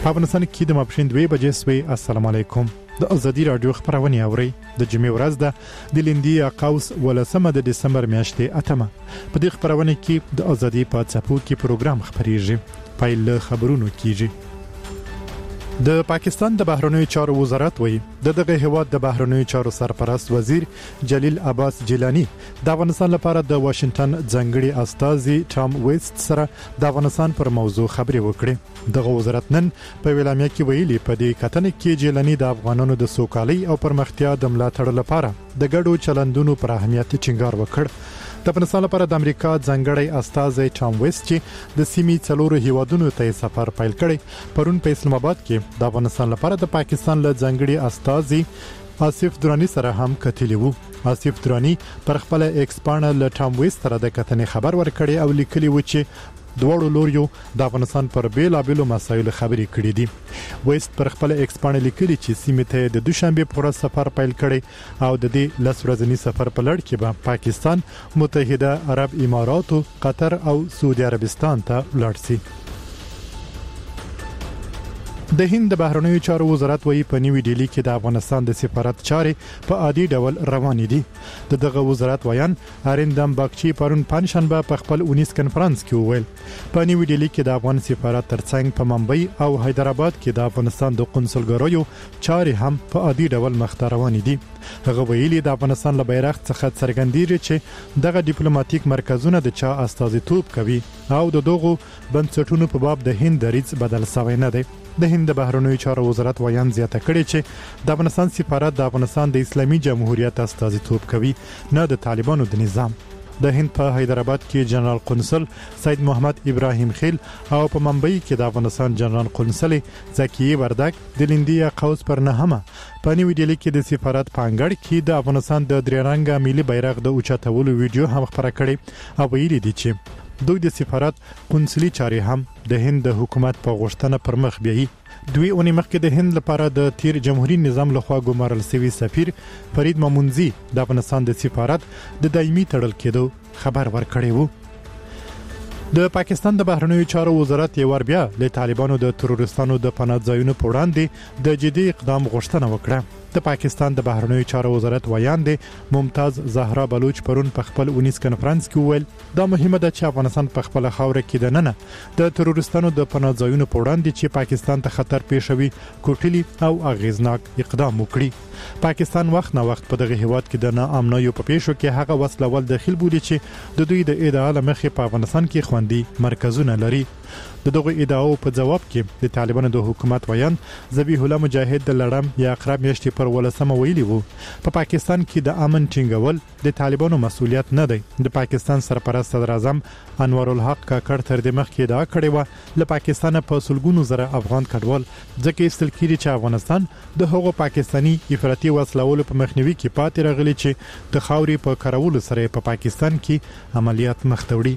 په افغانستان کې د ماپښین 2 بجې سوي. السلام علیکم. د ازادي رادیو خبرونه اوري. د جمعې ورځ ده د لیندیا قوس ولسمه د دسمبر میاشتې 8مه. په دې خبرونه کې د ازادي په څپو کې پروګرام خبريږي. پایل خبرونو کیږي. د پاکستان د بهرنیو چارو وزارت وایي دغه هیواد د بهرنیو چارو سرپرست وزیر جلیل عباس جیلانی د افغانستان لپاره د واشنگټن ځانګړي استازي ټام ویست سره د افغانستان پر موضوع خبرې وکړې. دغه وزارت نن په ویلامیا کې ویلي په دې کتنه کې جیلانی د افغانانو د سوکالۍ او پرمختیا د ملاتړ لپاره د ګډو چلندونو پر اهمیت ټینګار وکړ. د افغانستان لپاره د امریکا ځانګړي استازي ټام ویست چې د سیمې څلورو هیوادونو ته سفر پیل کړي پرون په اسلام آباد کې د افغانستان لپاره د پاکستان له ځانګړي استازي آصف درانی سره هم کتلی وو. آصف درانی پر خپل ایکس پاڼه له ټام ویست سره د کتنې خبر ورکړي او لیکلي و چې دوړو لوریو د افغانستان پر بیلابېلو مسایلو خبرې کړې دي. ویست پر خپل ایکس پاڼه لیکلي چې سیمه ته د دوشنبه پر سفر پیل کړي او د دې لس ورځنی سفر په لړ کې به پاکستان، متحده عرب امارات، قطر او سعودي عربستان ته لاړ شي. د هند د بهرنیو چارو وزارت وایي په نیو ډیلی کې د افغانستان د سفارت چارې په عادي ډول روانې دي. دغه وزارت وایي اریندم باغچی پرون پنځشنبه په خپل 19 کنفرانس کې وویل په نیو ډیلی کې د افغان سفارت ترڅنګ په ممبئی او حیدرآباد کې د افغانستان د قونسلګریو چارې هم په عادي ډول مخته روانې دي. هغه ویلي د افغانستان له بیرغ څخه څرګندېږي چې دغه ډیپلوماټیک مرکزونه د چا استازیتوب کوي او دغه بنسټونو په باب د هند دریځ بدل شوی نه دی. د هند د بهرنیو چارو وزارت وایي زیاته کړي چې د افغانستان سفارت د افغانستان د اسلامي جمهوریت استازیتوب کوي نه د طالبانو د نظام. د هند په حیدرآباد کې جنرال قونسل سید محمد ابراهیم خیل او په ممبئی کې د افغانستان جنرال قونسل زکی وردک د لیندیا قوس پر نهمه په نیو ډیلی کې د سفارت پانګړ کې د افغانستان د درېرنګ ملي بیرغ د اوچتولو ویډیو هم خبره کړې او ویلي دي چې دوی د سفارت قونسلي چارې هم د هند د حکومت په غوښتنه پر مخ بیایي. دوی اونې مخکې د هند لپاره د تیر جمهوریت نظام لخوا ګمارل شوی سفیر فرید مامونزی د افغانستان د سفارت د دایمي تړل کېدو خبر ورکړی وو. د پاکستان د بهرنیو چارو وزارت یې ور بیا له طالبانو د تروریستانو د پناه ځایونو په وړاندې د جدي اقدام غوښتنه وکړه. د پاکستان د بهرنیو چارو وزارت وایاند ممتاز زهرا بلوچ پرون په خپل 19 کنفرانس کې وویل دا مهمه ده چې افغانستان په خپل خاور کې د ننه د تروریستانو د پناه ځایونو په وړاندې چې پاکستان ته خطر پیښوي کوټلی او اغیزناک اقدام وکړي. پاکستان وخت نه وخت په دغه هیواد کې د ناامنیو په پیښو کې هغه وسلوال داخل بولی چې د دوی د ادعا لمخې په افغانستان کې خوندي مرکزونه لري. دغه ادعاو په جواب کې د طالبانو د حکومت وایي ذبیح الله مجاهد د لړم یا اقرب میاشتې پر ولسمه ویلي وو په پاکستان کې د امن ټینګول د طالبانو مسؤلیت نه دی. د پاکستان سرپرست صدر اعظم انور الحق کاکړ تر دې مخکې ادعا کړې و له پاکستان په سلګونو زره افغان کډوال ځکه استل کېږي چې افغانستان د هغو پاکستانی افراطي وسلوالو په مخنیوي کې پاتې راغلی چې د خاوري په کارولو سره په پاکستان کې عملیات مخته وړي.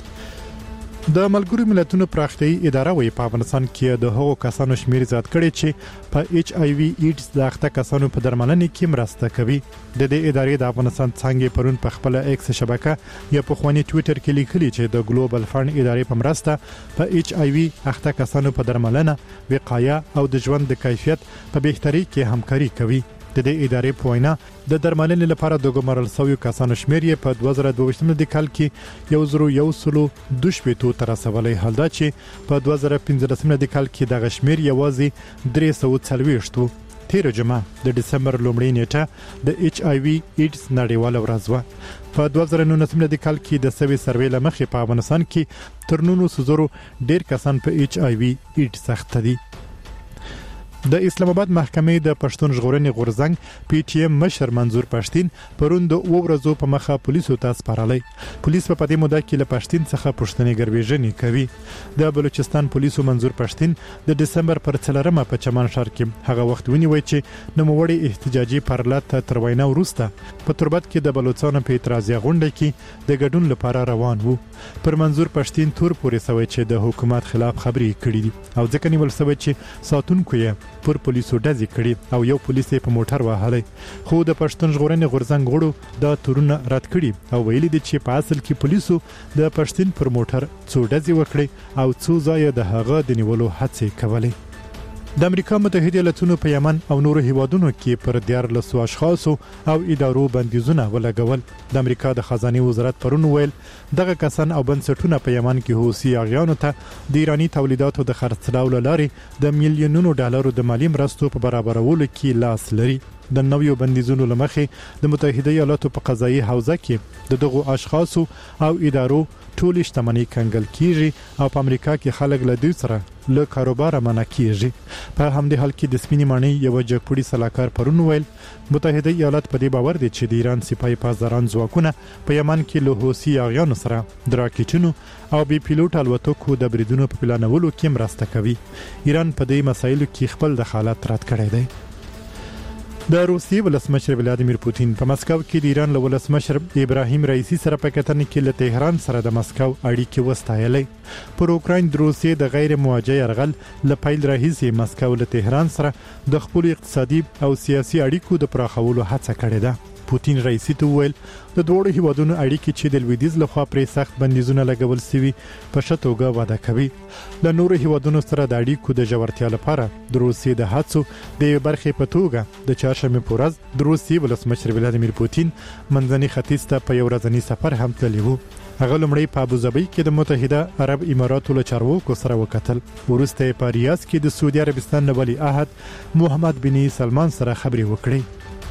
د ملګرو ملتونو پراختیايي اداره وایي په افغانستان کې د هغو کسانو شمیر زیات کړي چې په ایچ آی وی ایډز د اخته کسانو په درملنې کې مرسته کوي. د دې ادارې د افغانستان څنګه پرون په خپل ایکس شبکه یا په خواني ټوئیټر کې لیکلي چې د ګلوبل فند ادارې په مرسته په ایچ آی وی اخته کسانو په درملنه، وقایه او د ژوند د کیفیت په بهتري کې همکاري کوي. د دې ادارې په وینا د درملنې لپاره د ګمارل شویو کسانو شمیر یې په 2022 کال کې 1112 تر رسولې حال دا چې په 2015 کال کې د غشمیر یوازې 340 وو. تیر جمعه د دسمبر لومړۍ نیټه د ایچ آی وی ایډز نړیواله ورځ و. په 2019 کال کې د سوي سروې لمخې په افغانستان کې تر 900 ډیر کسان په ایچ آی وی ایډز اخته دي. د اسلام آباد محکمې د پښتون ژغورنې غورځنګ پی ټی ایم مشر منظور پښتين پرون د ورځو په مخه پولیسو ته سپارلې. پولیس په دې موده کې له پښتين څخه پښتني ګرځېږي کوي. د بلوچستان پولیسو منظور پښتين د دسمبر پر 4مه په چمن ښار کې هغه وخت ونیوي چې نوموړي احتجاجي پرلط تر وینا وروسته په تربت کې د بلوچستان په اعتراضي غونډه کې د ګډون لپاره روان وو. پر منظور پښتين تور پورې سوي چې د حکومت خلاف خبري کړې دي او ځکه نیول سوي چې ساتونکو یې پر پولیسو ډزې کړي او یو پولیس په موټر وهلی. خو د پښتون ژغورنې غورځنګ غړو دا تورونه رد کړي او ویلي دي چې په اصل کې پولیسو د پښتون پر موټر څو ډزې وکړي او څو ځای د هغه د نیولو هڅې کولې. د امریکا متحده ایالاتونو په یمن او نورو هیوادونو کې پر 14 اشخاص او ادارو بندیزونه ولګول. د امریکا د خزانه وزارت پرون ویل دغه کسان او بنسټونه په یمن کې حوثي اغیانو ته د ایرانی تولیداتو د خرڅلاو لارې د میلیونونو ډالرو د مالی مرستو په برابرولو کې لاس لري. د نویو بندیزونو لمخې د متحده ایالاتو په قضایي حوزه کې دغه اشخاص او ادارو ټول شتمنۍ کنګل کیږي او په امریکا کې خلک له دوی سره له کاروبار منع کیږي. په همدې حال کې د سپینې ماڼۍ یو جګپوړي سلاکار پرون ویل متحده ایالات په دې باور دي چې د ایران سپایي پاسداران ځواکونه په یمن کې له حوثي اغیانو سره د راکټونو او بي پیلوټ الوتکو د بریدونو په پلانولو کې مرسته کوي. ایران په دې مسایلو کې خپل دخالت رد کړی دی. د روسیې ولسمشر ولادیمیر پوتین په مسکو کې د ایران له ولسمشر ابراهیم رئیسی سره په کتنې کې له تهران سره د مسکو اړیکې وستایلې. پر اوکراین د روسیې د غیر موجه يرغل له پیل راهیسې مسکو له تهران سره د خپل اقتصادي او سیاسي اړیکو د پراخولو هڅه کړې ده. پوتین رئیسی ته ویل د دوه هیوادونو اړیکې چې د لویدیز لخوا پرې سخت بندیزونه لګول شوي په شتوګه وده کوي. له نورو هیوادونو سره د اړیکو د جوړتیا لپاره د روسیې د هڅو د یو برخې په توګه د چهارشنبه په ورځ د روسیې ولسمشر ولادیمیر پوتین منځني ختیځ ته په یو ورځنی سفر هم تللی وو. هغه لمړی په ابوظبي کې د متحده عرب اماراتو له چارواکو سره وکتل. وروسته په ریاض کې د سعودي عربستان ولی عهد محمد بن سلمان سره خبرې وکړې.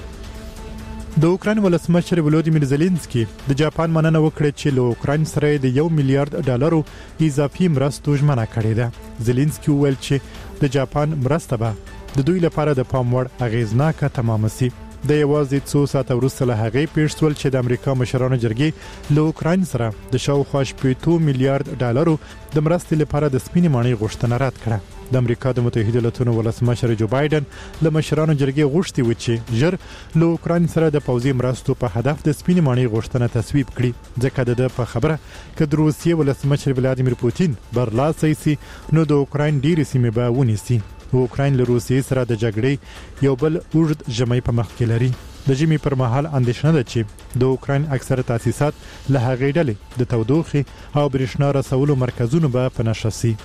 د اوکراین ولسمشر ولودیمیر زيلنسکي د جاپان مننه وکړه چې له اوکراین سره د 1 میلیارډ ډالرو اضافي مرستو ژمنه کړې ده. زيلنسکي ویل چې د جاپان مرسته به د دوی لپاره د پام وړ اغیزناکه تمام شي. د یوازې څو ساعت وروسته له هغې پیښ شول چې د امریکا مشرانو جرګې له اوکراین سره د شاوخوا 2 میلیارډ ډالرو د مرستې لپاره د سپینې ماڼۍ غوښتنه رد کړه. د امریکا د متحده ایالاتونو ولسمشر جو بایدن له مشرانو جرګې غوښتي و چې ژر له اوکراین سره د پوځي مرستو په هدف د سپینې ماڼۍ غوښتنه تصویب کړي. ځکه د په خبره چې د روسیې ولسمشر ولادیمیر پوتین برلاسي سي نو د اوکراین ډیرې سیمې به ونیسي. اوکراین له روسیې سره د جګړې یو بل اوږد ژمی په مخ کې لري. د ژمی پر مهال اندېښنه ده چې د اوکراین اکثره تاسیسات له هغې ډلې د تودوخې او برېښنا رسولو مرکزونو به په نښه شي.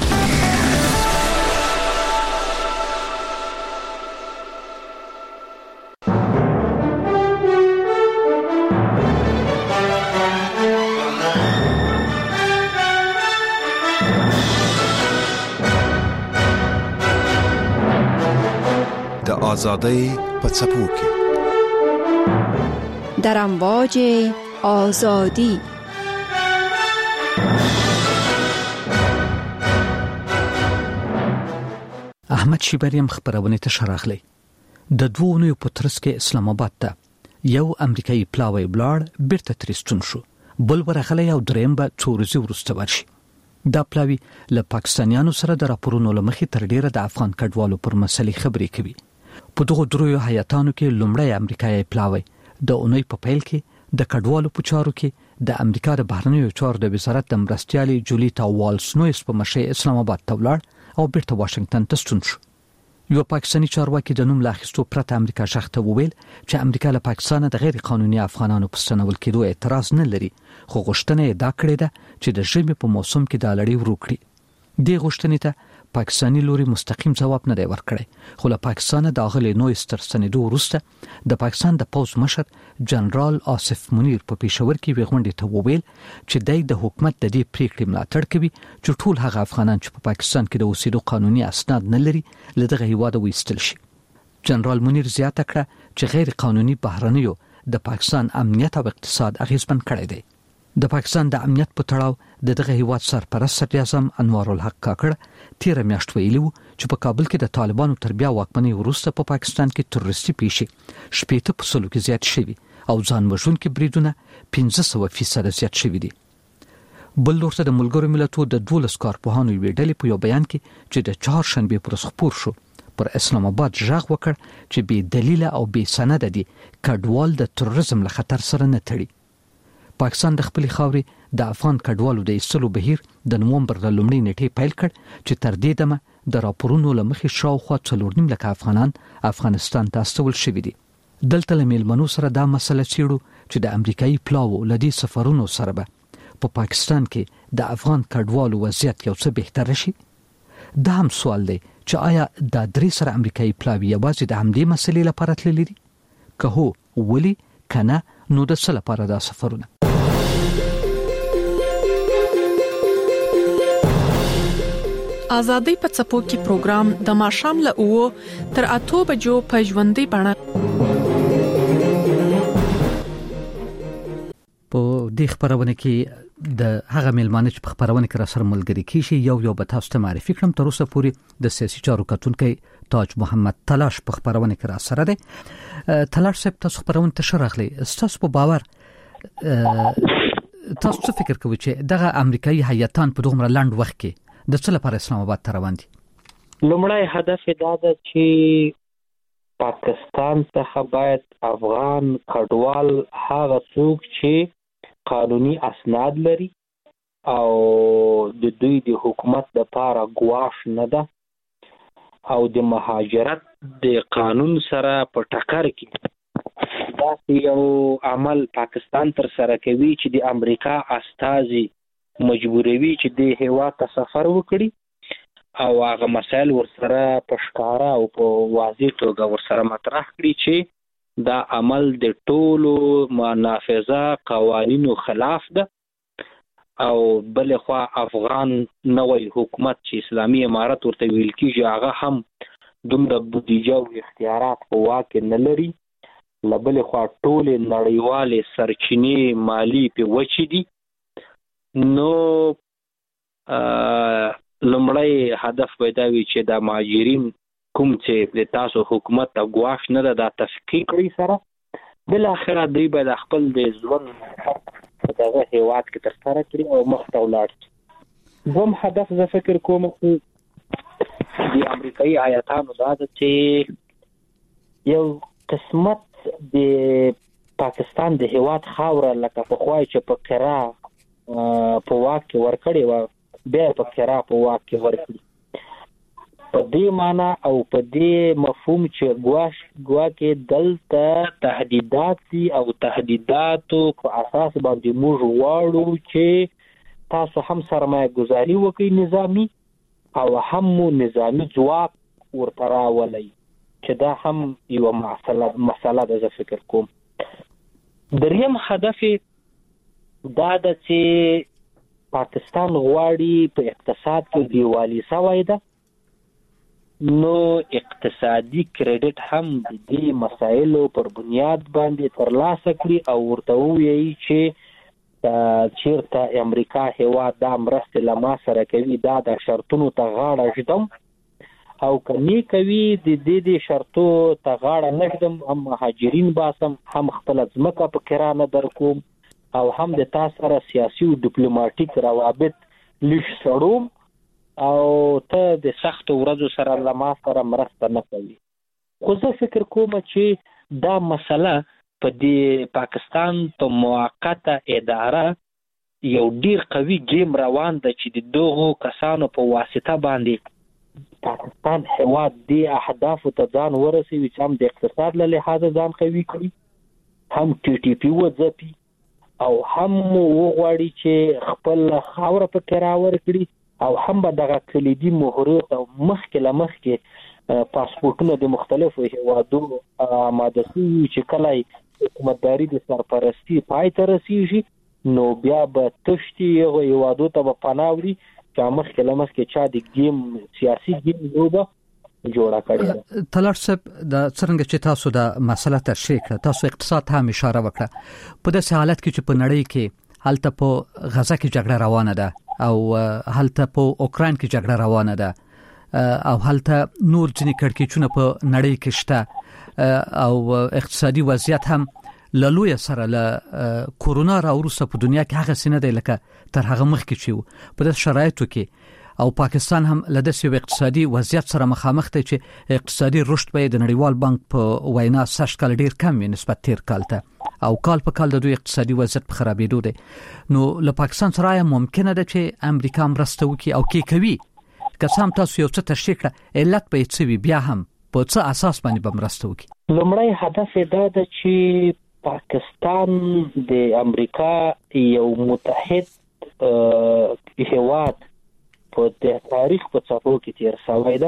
آزادی په څپو کې در امواج آزادی. احمد شیبریم خبرونه ته شراغلی. د دوه اونیو په ترڅ کې اسلام آباد ته یو امریکایي پلاوی بلاړ بیرته تریستون شو. بل ورغلی او دریم به څو ورځې وروسته ورشي. دا پلاوی له پاکستانیانو سره د راپورونو لمخې تر ډیره د افغان کډوالو پر مسلې خبرې کوي. په دغه درویو حیاتانو کې لومړی امریکایي پلاوی د اونۍ په پیل کې د کډوالو په چارو کې د امریکا د بهرنیو چارو د وزارت د مرستیالي جولیتا والز نویس په مشرۍ اسلام آباد ته ولاړ او بیرته واشنگټن ته ستون شو. یو پاکستاني چارواکي د نوم لا اخیستو پرته امریکا شخته وویل چې امریکا له پاکستانه د غیر قانوني افغانانو په ستنول کېدو اعتراض نه لري، خو غوښتنه یې دا کړې ده چې د ژمي په موسم کې د لړۍ ورو کړي. دې غوښتنې ته پاکستاني لوري مستقیم جواب نه دی ورکړی، خو له پاکستانه د اغلې نوې ستر ستنېدو وروسته د پاکستان د پوځ مشر جنرال آصف منیر په پېښور کې وغونډې ته وویل چې دای د حکومت د دې پریکړې ملاتړ کوي چې ټول هغه افغانان چې په پاکستان کې د اوسېدو قانوني اسناد نه لري له دغه هیواده وایستل شي. جنرال منیر زیاته کړه چې غیر قانوني بهرنیو د پاکستان امنیت او اقتصاد اغیزمن کړی دی. د پاکستان د امنیت په تړاو دغه هیواد سرپرست صدر اعظم انوار الحق کاکړ تیر میاشت ویلي و چې په کابل کې د طالبانو تر بیا واکمنۍ وروسته په پاکستان کې تروریستي پیښې 80% کې زیات شوي او ځان وژونکي بریدونه 500% زیات شوي دي. بل لورته د ملګرو ملتونو د 12 کارپوهانو یوې ډلې په یو بیان کې چې د چهارشنبې پر ورځ خپور شو پر اسلام آباد ژغ وکړ چې بې دلیله او بې سنده دي کډوال د تروریزم له خطر سره نه تړي. پاکستان د خپل خاورې د افغان کډوالو د ایستلو بهیر د نومبر د لومړۍ نیټې پیل کړ چې تر دې دمه د راپورونو لمخې شاوخوا 4.5 لک افغانان افغانستان ته استول شوي دي. دلته له میلمنو سره دا مسله چیړو چې د امریکایي پلاو لدی سفرونو سره به په پاکستان کې د افغان کډوالو وضعیت یو څه بهتر شي. دا هم سوال دی چې آیا د درې سره امریکایي پلاوی یوازې د همدې مسلې لپاره تللي دي؟ که هو ولې، کنه نو د څه لپاره دا سفرونه؟ آزادۍ په څپو کې پروګرام د ماښام له 9 تر 8 بجو په ژوندۍ بڼه په دې خبرونه کې د هغه ملمانه چې په خبرونه کې را سره ملګری کیږي یو به تاسو ته معرفي کړم. تر اوسه پورې د سیاسي چارو کتونکي تاج محمد تلاش په خبرونه کې را سره دی. تلاش صاحب، تاسو خبرونه ته شرحلي، تاسو په باور تاسو څه فکر کوئ چې دغه امریکایي هیاتان په دومره لنډ وخت کې د څه لپاره اسلام آباد ته روان دي؟ لومړی هدف دا ده چې پاکستان څخه باید افغان کډوال هغه څوک چې قانوني اسناد لري او د دوی د حکومت لپاره ګواښ نه ده او د مهاجرت د قانون سره په ټکر کې دا یو عمل پاکستان تر سره کوي چې د امریکا استازي مجبوروي چې د هیواد ته سفر وکړي او هغه مسایل ورسره په ښکاره او په واضح توګه ورسره مطرح کړي چې دا عمل د ټولو نافذه قوانینو خلاف ده او بل خوا افغان نوې حکومت چې اسلامي امارت ورته ویل کیږي هغه هم دومره بودیجه او اختیارات په واک نه لري. لبل خوا ټول نړیوالې سرچینې مالی په وچې دي. نو لومړی هدف پیدا وي چې د مهاجرین کوم چې د تاسو حکومت ته ګواښ نه ده دا تفکیک کړي سره بل اخره دوی به د خپل د ژوند دغه هیواد کې ترسره کړي او مخ ته ولاړ شي. دوم هدف زه فکر کوم د امریکایي هیاتانو دا ده چې یو قسمت د پاکستان د هیواد خاوره لکه پخوای چې په کرا په واک کې ورکړي و بیا په کرا په واک کې ورکړي. په دې معنا او په دې مفهوم چې ګواکې دلته تهدیدات دي او تهدیداتو په اساس باندې موږ واړو چې تاسو هم سرمایه گذاري وکړئ نظامی او هم نظامی ځواک ورته راولئ چې دا هم یو مسله ده زه فکر کوم. دریم هدف دا ده چې پاکستان غواړي په اقتصاد کې دیوالي سوی ده نو اقتصادي کریډټ هم د دې مسایلو پر بنیاد باندې ترلاسه کړي او ورته ووایي چې چیرته امریکا هیواد دا مرستې له ما سره کوي دا د شرطونو ته غاړه ږدم او کني کوي د دې شرطو ته غاړه نه ږدم هم مهاجرین باسم هم خپل ځمکه په کرانه درکوم او هم د تاسو سره سیاسي او ډیپلوماټیک روابط لږ سړوم او ته د سخت ورځو سره لما سره مرسته نه کوي. خو زه فکر کوم چې دا مسله په دې پاکستان په موقته اداره یو ډیر قوي گیم روان ده چې د دوغو کسانو په واسطه باندې پاکستان هیواد دی اهداف ته ځان ورسوي چې هم د اقتصاد له لحاظه ځان قوي کړي هم ټي ټي پی وځپي او هم وغواړي چې خپل خاوره په کراور کړي او هم به دغه کلیدي مهرات او مخکې پاسپورتونه د مختلفو هیوادونو آماده شوي چې کله حکومتداري د سرپرستی پای ته رسیږي نو بیا به تشتي هیوادو ته به پناه وړي چې مخکې چا د گیم سیاسي گیم لوبه جوړه کړې. تلاش صاحب، د څنګه چې تاسو د مسله تشریح کړه، تاسو اقتصاد ته هم اشاره وکړه. په داسې حالت کې چې په نړۍ کې هلته په غزه کې جګړه روانه ده او هلته په اوکراین کې جګړه روانه ده او هلته نور ځینې کړکېچونه په نړۍ کې شته او اقتصادي وضعیت هم لوی سره له کورونا راوروسته په دنیا کې هغه سینه دی لکه تر هغه مخکې چې په داسې شرایطو کې او پاکستان هم له داسې اقتصادي وضعیت سره مخامخ دی چې اقتصادي رشد به د نړیوال بانک په وینا 60 کال ډیر کم وي نسبت تیر کال ته او کال په کال د دوی اقتصادي وضعیت په خرابېدو دی. نو له پاکستان سره ممکنه ده چې امریکا مرسته وکړي او کې کوي که سم تاسو یو څه تشریح کړه علت به څه وي بیا هم په څه اساس باندې به مرسته وکړي؟ لومړی هدف دا ده چې پاکستان د امریکا یو متحد هیواد په تاریخ په څپو کې تیر شوی ده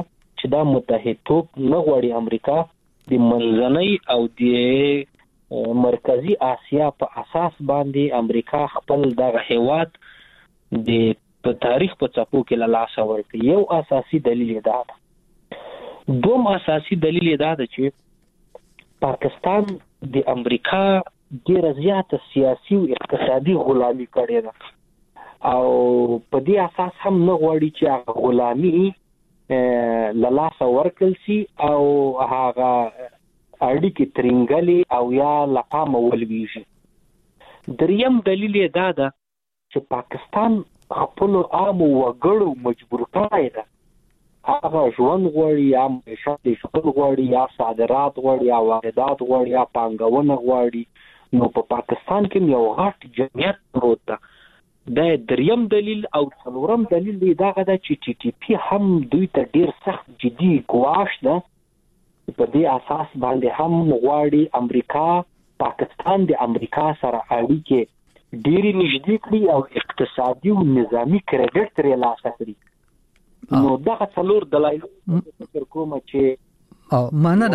چې دا متحدتوب نه غواړي امریکا د منځنۍ او د مرکزی آسیا په اساس باندې امریکا خپل دغه هیواد د په تاریخ په څپو کې له لاسه ورکړي. یو اساسي دلیل دا ده. دوم اساسي دلیل دا ده چې پاکستان د امریکا ډیره زیاته سیاسي او اقتصادي غلامي کړې ده او په دې اساس هم نه غواړي چې هغه غلامي له لاسه ورکړل شي او هغه اړیکې ترنګلي او یا له پامه ولویږي. دریم دلیل دا ده چې پاکستان خپل عام وګړو مجبور کړی ده هغه ژوند غواړي یا معیشت ژوند غواړي یا صادرات غواړي یا واردات غواړي یا پانګونه غواړي. نو په پاکستان کې یو غټ جمعیت پروت ده. دا دریم دلیل او څلورم دلیل دی دغه ده چې ټي ټي پی هم دوی ته ډیر سخت جدي ګواښ ده. په دې اساس باندې هم غواړي امریکا پاکستان د امریکا سره اړیکې ډېری نږدې کړي او اقتصادي او نظامی کریډټ ترې لاسه کړي. نو دغه څلور دلایل فکر کوم چې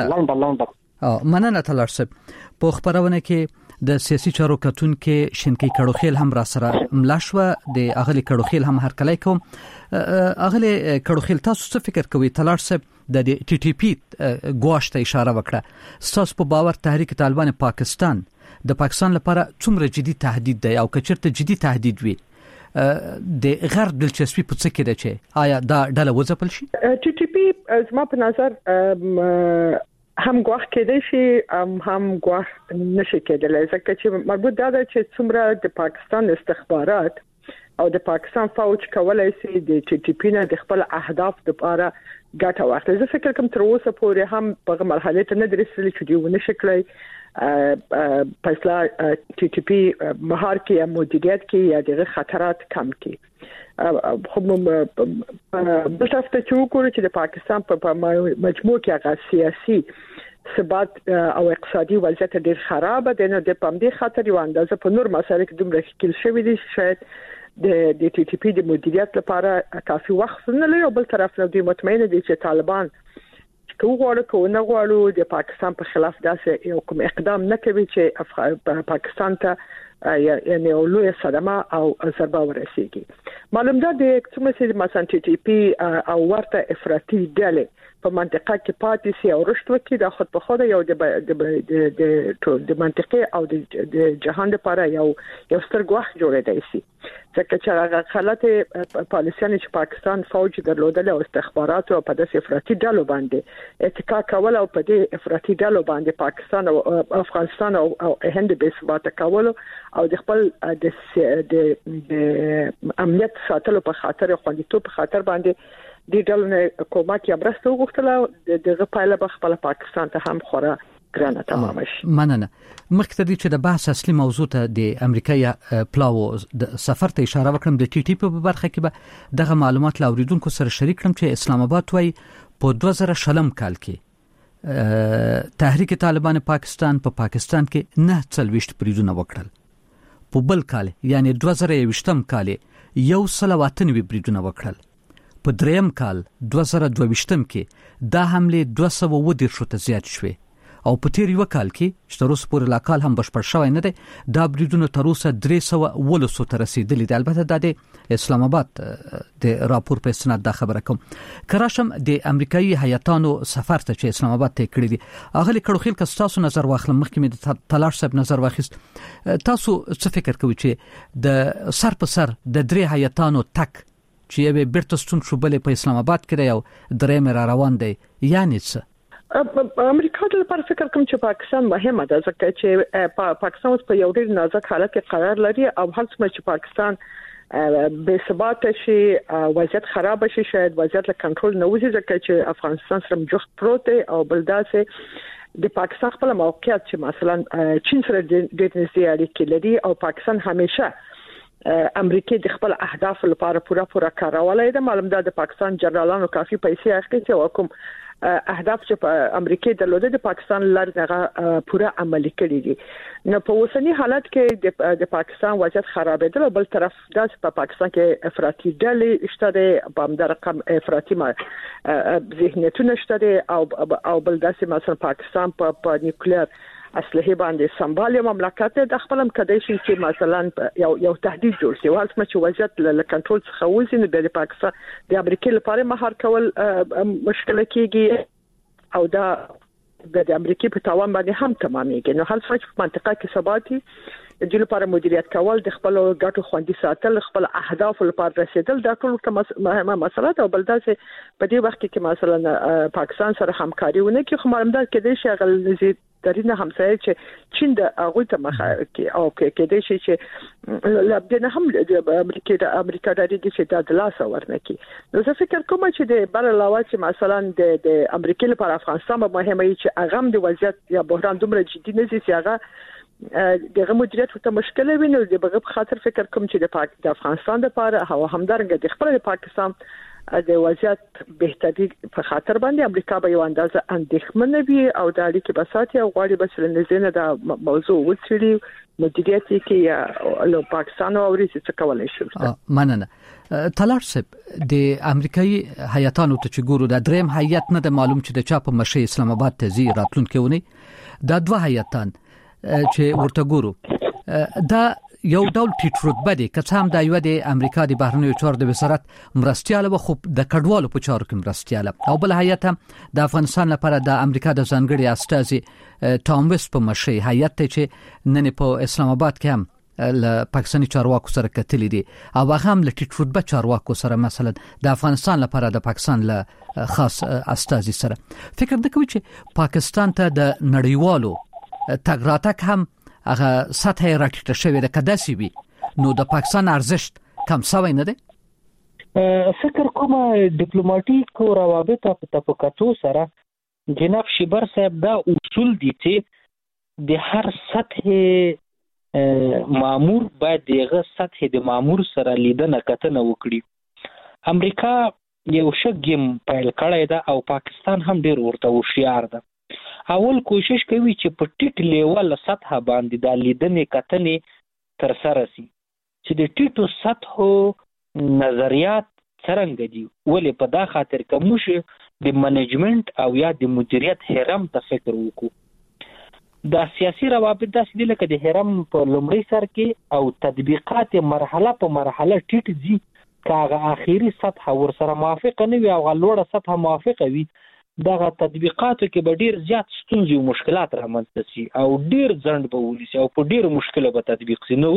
مننه تلار صاحب. په خبرونه کې د سیاسي چارو کتونکو شینکی کړوخیل هم را سره ملاشوه د اغلی کړوخیل هم هر کله کوم اغلی کړوخیل تاسو څه فکر کوئ تلار صاحب د ټي ټي پی ګواښ ته اشاره وکړه. تاسو په باور تحریک طالبان پاکستان د پاکستان لپاره څومره جدي تهدید دی او کچرته جدي تهدید وي د غرب دلچسپي په څه کې ده چې آیا دا ډله وځپل شي؟ ټي ټي پی زما په نظر هم ګواښ کېدای شي هم ګواښ نشي کېدای ځکه چې مربوط ده چې څومره د پاکستان استخبارات او د پاکستان فوج کولای شي د ټي ټي پی نه د خپل اهداف لپاره ګټه واخلي. زه فکر کوم تر اوسه پورې هم په مرحله ته نه درېدل چې دوی ونه شکلای فیصله ټي ټي پی مهار کې یا مدیریت کې یا د خطرات کم کې. خو بل طرف ته چې وګورو چې د پاکستان په مجموع کې هغه سیاسي ثبات او اقتصادي وضعیت ډېر خراب دی. نو د پامدې خاطر یو اندازه په نور مسایلو کې دومره ښکیل شوی دی شاید د ټي ټي پی د مدیریت لپاره کافي وخت نه لري. بل طرف نه دوی مطمئن دي چې طالبان کوغړو نه غواړو د پاکستان په خلاف داسې یو کوم اقدام نه کوي چې پاکستان ته یعنی لوی صدمه او ضربه ورسیږي. معلوم ده د څومره مثلا ټي ټي پی او ورته افراطي ډلې په منطقه کې پاتې سي او رشد وکړي د خود په خود یو د منطقه او د جهان لپاره یو ستر ګواښ جوړېدای شي. ځکه چې هغه غلطه پالیسیانه چې پاکستان فوج درلودل او استخبارات او په داسې افراطي ډلو باندې اتکا کول او په دې افراطي ډلو باندې پاکستان او افغانستان او هند به ثبات کول او د خپل د امنیت ساتلو په خاطر خوندیتوب په خاطر باندې د ډلو کومک یا برسته وغوښتله دغه پایله به خپل پاکستان ته هم خورا ګرانه تمام شي. مننه. مخکې د چې د بحث اصلي موضوع ته د امریکا پلاو د سفر ته اشاره وکړم د ټي ټي پی په برخه کې به دغه معلومات لاوریدونکو سره شریک کړم چې اسلام آباد وايي په 2000 کال کې تحریک طالبان پاکستان په پاکستان کې 29 بریدونه وکړل. په بل کال یعنی 2020 کال 198 بریدونه وکړل. په دریم کال 2022 کې دا حمله 210 ته زیات شوه او په تیر یو کال کې چې تر اوسه پورې لا کال هم بشپړ شوی نه دی دا بریدونه تر اوسه 300 ته رسیدلي دي. البته د اسلام آباد د راپور په اسناد دا خبره کوم کراشم د امریکایي هیاتانو سفر ته چې اسلام آباد ته کړی دي اغلی کړوخیل که تاسو نظر واخلم مخکې د تلاش صاحب نظر واخیست تاسو څه فکر کوئ چې د سر په سر د درې هیاتانو تک چې یې بیرته ستون شو بلې په اسلام آباد کې دی او درېم را روان دی یعنی څه؟ امریکا د لپاره فکر کوم چې پاکستان مهمه ده ځکه چې پاکستان اوس په یو ډېر نازک حالت کې قرار لري او هر څومره چې پاکستان بے ثبات شي وضعیت خراب شي شاید وضعیت له کنټرول نه وځي ځکه چې افغانستان سره جوخت پروت دی او بل داسې د پاکستان خپل موقعیت چې مثلا چین سره ډېر نږدې اړیکې لري او پاکستان همیشه امریکای د خپل اهداف لپاره پوره کارولای ده. معلوم ده د پاکستان جنرالانو کافي پیسې اخلي او کوم اهداف چې په امریکا درلوده د پاکستان لار دغه پوره عملي کړی دي. نو په اوسنی حالت کې د پاکستان وضعیت خرابېدل او بل طرف د پاکستان کې افراطي ډلې شته په همدغه رقم افراطي ذهنیتونه شته او بل داسې مثلا پاکستان په نیوکلیر اسلحه باندې سمبال مملکت د خپلم کدی شي چې مثلا یو تهدید جوړ شي ورته چې وضعیت له کنټرول څخه وځي نو د پاکستان د امریکا لپاره مهار کول مشکل کېږي او دا د امریکا په تاوان باندې هم تمامېږي. نو هر څه په منطقه کې ثباتي د جل لپاره مدیریت کول د خپل ګټو خوندي ساتل خپل اهداف لپاره رسیدل دا ټول مهمه مسله ده. بل دا چې په دې وخت کې مثلا پاکستان سره همکاري ونه کې خو مالمدار کې د شغل درینه همسایه چې چین د هغه ته مخه کې او کې د شي چې لبدنه هم د امریکا د دې چې د لاس ورنکي. نو زه فکر کوم چې د بل علاوه چې مثلا د امریکا لپاره افغانستان به مهمه چې هغه د وضعیت یا بحران دومره جدي نه شي چې هغه دغه مدیریت ته مشکل ویني. د بغب خاطر فکر کوم چې د افغانستان لپاره او همدارنګه د خپل پاکستان د وضعیت بهتري په خاطر باندې امریکا به یو اندازه اندېښمنه وي او د اړیکې بساطه او غواړي بس لنځنه د موضوع وڅېړي مدیریت کې یا له پاکستان او ورسې څه کولای شي. مننه طلال صاحب د امریکایي هیاتانو ته چې ګورو د دریم هیات نه د معلوم چې د چا په مشه اسلام آباد ته زی راتلونکي ونی دا دوه هیاتان چې ورته ګورو دا یو ډول ټیټ رتبه دي که څه هم د یو د امریکا د بهرنیو چارو د وزارت مرستياله و خو د کډوالو په چارو کې مرستياله او بل هیات د افغانستان لپاره د امریکا د ځانګړي استازي ټام ویس په مشه هیات چې نن په اسلام آباد کې هم له پاکستاني چارواکو سره کتلې دي او هغه هم له ټیټ رتبه چارواکو سره مثلا د افغانستان لپاره د پاکستان له خاص استازي سره فکر وکوي چې پاکستان ته د نړیوالو تګ راتګ هم هغه سطح راټیټه شوې ده کداسي وي نو د پاکستان ارزښت کم شوی نه دی. فکر کوم ډیپلوماټیک روابط په تفکاتو سره جناب شیبر صاحب دا اصول دي چې د هر سطح مامور باید دغه سطح د مامور سره لیدنه کتنه وکړي. امریکا یو شګم پیل کړی ده او پاکستان هم ډیر ورته هوښیار ده. اول کوشش کوي چې په ټیټ لیول سطح باندې د لیدنې کتنې تر سره شي چې د ټیټو سطحو نظریات څرنګه دي ولې په دا خاطر کوم شي د منیجمنت او یا د مدیریت هرم ته فکر وکړو. د سیاسي روابط داسې دي لکه د هرم په لومړي سر کې او تطبیقات مرحله په مرحله ټیټ دي کاغه اخیری سطح ورسره موافقه نه وي او غلوړه سطح موافقه وي دغه تطبیقاتو کې به ډیر زیات ستونزې او مشکلات رامنځته شي او ډیر ځند به ولسی او په ډیر مشکله به تطبیق شي. نو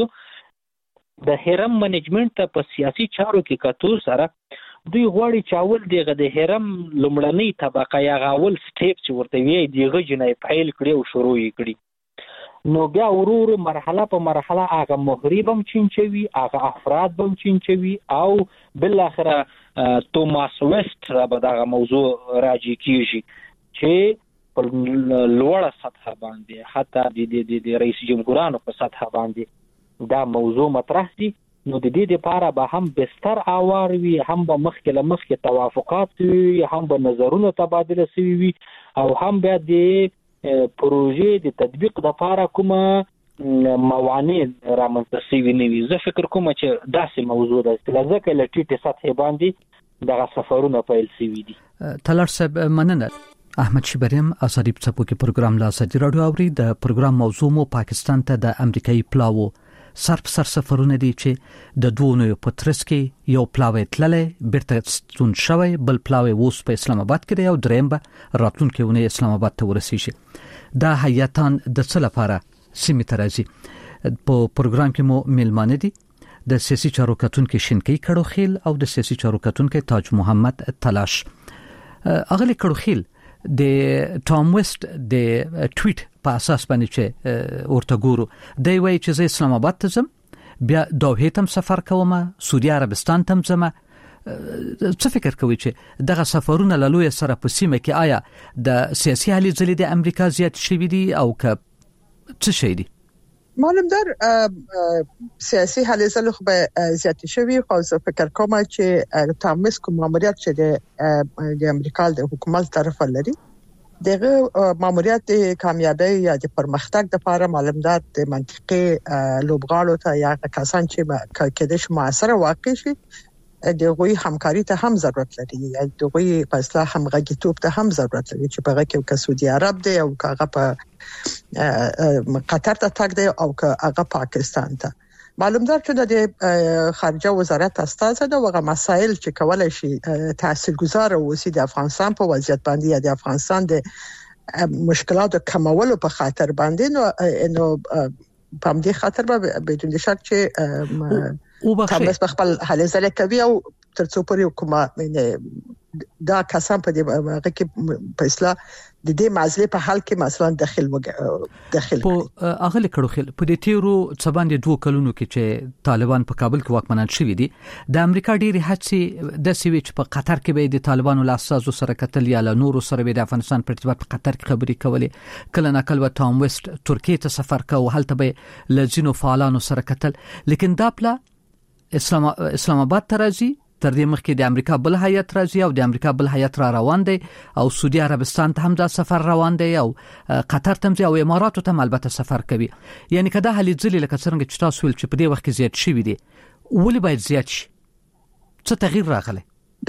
د هرم منیجمنت په سیاسي چارو کې کتو سره دوی غواړي چې اول دغه د هرم لومړنۍ طبقه یا اول سټیپ چې ورته وی دیغه جنای فایل کړي او شروع یې کړي نو بیا ورور مرحله په مرحله هغه مغربم چینچوي هغه افراد بم چینچوي او بل اخره توماس ویسټ را به دغه موضوع راځي کیږي چې په لوړه سطح باندې حتی د رئیس جمهورانو په سطح باندې دا موضوع مطرح دي. نو د دې لپاره به هم بستر اوار وي هم به مخکې توافقات وي هم به نظرونه تبادله شوي وي او هم بیا د پروژې د تطبیق لپاره کومه موانع رامنځته شوي نه وي. زه فکر کوم چې داسې موضوع ده چې ځکه له ټیټې سطحې باندې دغه سفرونه پیل شوي دي. طلال صاحب مننه. احمد شیبریم ازادي په پروګرام لا ازادي رادیو اوري د پروګرام موضوع مو پاکستان ته د امریکایي پلاو سر سفرونه دي چې د دوه نو په ترڅ کې یو پلاوی تللې بیرته ستون شوی بل پلاوی اوس په اسلام آباد کې دی او دریم به راتلونکي ونه اسلام آباد ته ورسیږي. دا هیاتان د څه لپاره سیمه ترازی په پروګرام کې مو میلمانه دي د سیاسي چارو کتونکو شینکی کړوخیل او د سیاسي چارو کتونکو تاج محمد تلاش. اغلی کړوخیل د ټام ویسټ د ټویټ په اساس باندې چې ورته ګورو دی وایي چې زه اسلام آباد ته ځم بیا دوحه ته سفر کوم سعودي عربستان ته ځم. څه فکر کوي چې دغه سفرونه له لوی سره په سیمه کې آیا د سیاسي حالي ځلې د امریکا زیات شوي دي او که څه شي دي؟ معلومدار سیاسي هلې ځله خو به زیات شوی خو زه فکر کوم چې تامس کوم ماموریت چې د امریکا د حکومت طرف لري دغه ماموریت د کامیابی یا د پرمختګ لپاره معلومدار د منطقي لوبغاړو ته یا کسان چې کېدای شي موثر واقع شي دغه همکاري ته هم ضرورت لري یا دغه په اصطلاح همغږیتوب ته هم ضرورت لري چې په هغه کې سعودي عرب دی او هغه په قطر ته تګ دی او هغه پاکستان ته معلومدار چې د خارجه وزارت استاد د وغه مسایل چې کولای شي تاثیرګذار اوسي د افغانستان په وضعیت باندې یا د افغانستان د مشکلاتو کمولو په خاطر باندې نو په دې خاطر به بدون شک چې تاسو خپل حل زله کوي او ترڅو پورې حکومت دا کسان په دې هغه کې په اصطلاح د دې مسلې په حل کې مثلا داخل په اغل کړو خل په دې تیرو څبان د 2 کلونو کې چې طالبان په کابل کې واکمنان شوي دي د امریکا ډېری هڅې د سویچ په قطر کې به د طالبانو لاسازو سره کتل یا له نورو سره به د افغانستان په ارتباط په قطر کې خبرې کولې کله ناکله و ټام ویسټ ترکیه ته سفر کوي هلته به لزینو فعالانو سره کتل لیکن دا پلا اسلام آباد ته راځي تر دې مخکې د امریکا بل هیئت راځي او د امریکا بل هیئت را روان دي او سعودي عربستان ته هم دا سفر روان دي او قطر ته او اماراتو ته البته سفر کوي یعنی کدا هلې ځلې لکه څنګه چې تاسو ول چې په دې وخت کې زیات شي دي ولې باید زیات شي څه تغییر راغلی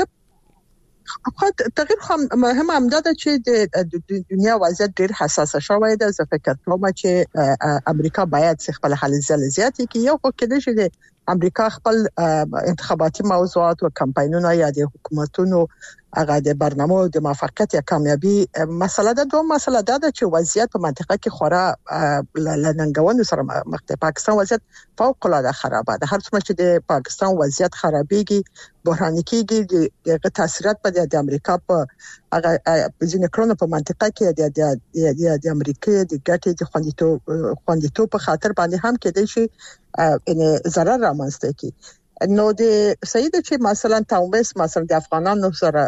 تغییر هم مهم هم دا چې د دنیا وضعیت ډېر حساسه شوی دی زه فکر کوم چې امریکا باید خپل حل زله زیات کړي یو خو کې چې امریکا خپل انتخاباتي موضوعات او کمپاینونه یا د حکومتونو هغه د برنامو د موفقیت یا کامیابی مسله ده دوه مسله ده چې وضعیت په منطقه کې خورا لننګونو سره مخ ته پاکستان وضعیت فوق العاده خرابه ده هر څومره چې د پاکستان وضعیت خرابېږي بحراني کېږي د تاثیرات په د امریکا په هغه ځینې کړنو په منطقه کې د امریکا د ګټې د خوندیتوب په خاطر باندې هم کېدای شي ان ضرر رامنځته کی نو د سید چې مثلا تاومس مثلا د افغانانو سره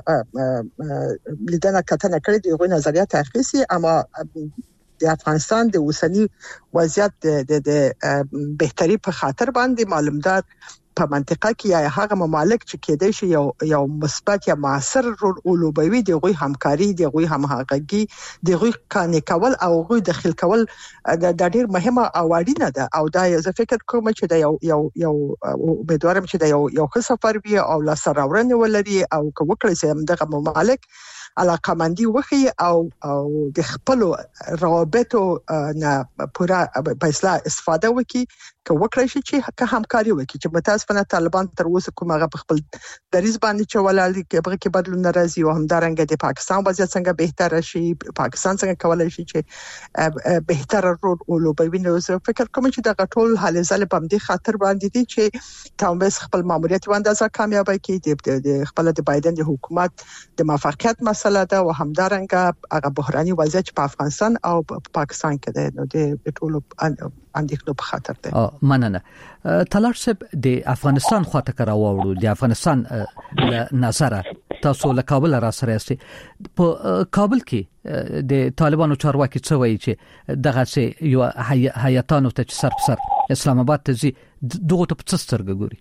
لیدنه کتنه کړې دی غو نظریات اخیسي اما د افغانستان د اوسنی وضعیت د بهتري په خاطر باندې معلومدار په منطقه کې یا هغه ممالک چې کېدای شي یو مثبت یا موثر رول ولوبوي د غوي همکاري د غوي همغږي د غوي کانې کول او غوي داخل کول د ډېر مهمه او اړینه ده او دا زه فکر کوم چې د یو بدوارم چې د یو ښه سفر وي او لا سره ورنه ولري او کوکړې سم دغه ممالک علاقمندي وخی او د خپل روابطو نه پورا په اصلاح استفاده وکي کوکړې شي چې همکاري وکي چې متاسفانه طالبان تر اوسه کومه خپل دریز باندې چولالي کې بدلون ناراضي او همدارنګه د پاکستان وضعیت څنګه بهتر شي پاکستان څنګه کولای شي چې بهتر رول ولوبوي نو زه فکر کوم چې د غټول حل زله په دې خاطر باندې دي چې تامس خپل ماموریت باندې کامیابی کې د خپل د بایدن د حکومت د موفقیت مسله ده او همدارنګه هغه بحراني وضعیت په افغانستان او په پاکستان کې ده نو د ټولو اندېښنو په خاطر ده مننه طلال صاحب د افغانستان خواته کرا وړو د افغانستان نظر تاسو له کابل را سره یاستئ په کابل کې د طالبانو چارواکي څه وایي چې دغه څه یو هیاتانو ته سر په سر اسلام آباد ته زی دغه ته په سترګه ګوري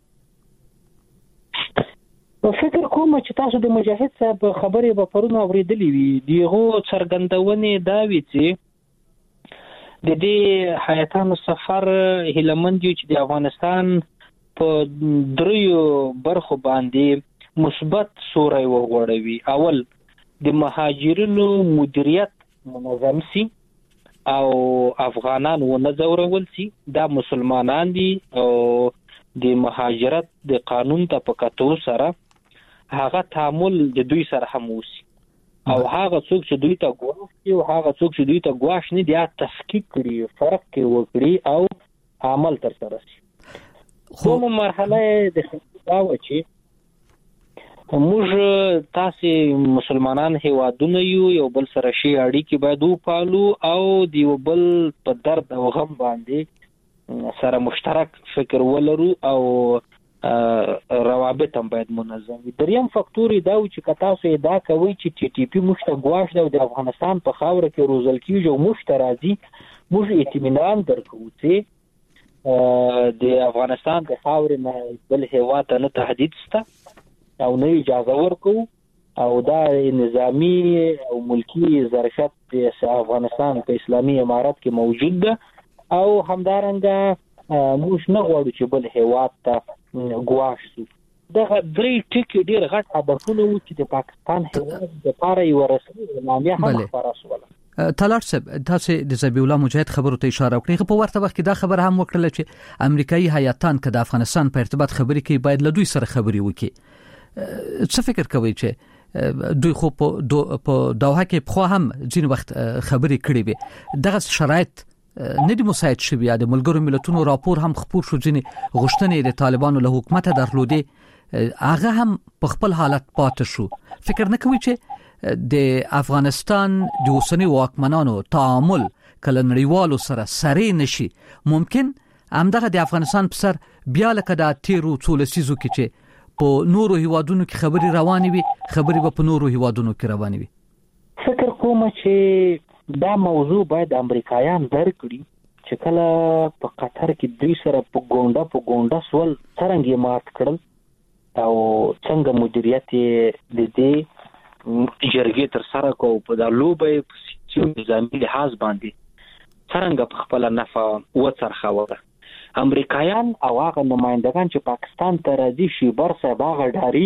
فکر کوم چې تاسو د مجاهد صاحب خبرې به پرونه اوریدلې وي دیغه څرګندونه دا وی چې د دې حیاتانو سفر هلمند یو چې د افغانستان په دریو برخو باندې مثبت سوري وغوړوي اول د مهاجرینو مدیریت منظم سي او افغانان و نه زورول سي دا مسلمانان دي او د مهاجرت د قانون ته پکاتو سره هغه تعامل د دوی سره هم وسی او هغه څوک چې دوی ته ګواښي او هغه څوک چې دوی ته ګواښ نه دی تفکیک کړي فرق کې وکړي او عمل تر سره شي خو مرحله د خطاب چې موږ تاسو مسلمانان هیوادونه یو بل سره شي اړیکې باید وپالو او دی بل په درد او غم باندې سره مشترک فکر ولرو او روابط هم باید منظم وي دریم فاکتور دا و چې تاسو دا کوي چې ټي ټي پی مشته ګواښ دی د افغانستان په خاور کې روزل کیږي او مشته راځي موږ اطمینان درکو چې د افغانستان د خاورې نه بل هیواد ته نه تهدید شته او نه اجازه ورکو او دا نظامی او ملکی ظرفیت د افغانستان په اسلامي امارات کې موجود ده او همدارنګه موږ نه غواړو چې بل هیواد ته ګواښ شي. دغه درې ټکي ډېر غټ هدفونه وو چې د پاکستان هیواد لپاره یو رسمي اعلامیه هم خپاره شوه. طلعت صاحب تاسو د ذبیح الله مجاهد خبرو ته اشاره وکړئ. په ورته وخت کې دا خبر هم وکړل چې امریکایي هیاتان که د افغانستان په ارتباط خبرې کوي باید له دوی سره خبرې وکړي. څه فکر کوئ چې دوی خو په دوحه کې خو هم ځین وخت خبرې کړې وي دغه شرایط نه دي مساعد شوي یا د ملګرو ملتونو راپور هم خپور شو ځین غوښتنې د طالبانو له حکومت درلودې هغه هم په خپل حالت پاتې شو. فکر نه کوي چې د افغانستان د اوسنی واکمنانو تعامل کله نړیوالو سره سره نشي ممکن همدغه د افغانستان په سر بیا لکه د تیرو څولسیزو کې چې په نورو هیوادونو کې خبري روانې وي خبري په نورو هیوادونو کې روانې وي؟ فکر کوم چې دا موضوع باید امریکایان درکړي چې کله په قطر کې دوی سره په ګونډه سول څنګه مات کړل او څنګه مدیریت د دې جرګې تر سره کو په د لوبې په سیستم نظامی لحاظ باندې څنګه په خپل نفع وڅرخاوه. امریکایان او هغه نمائندگان چې پاکستان ته راځي شي بر صاحب هغه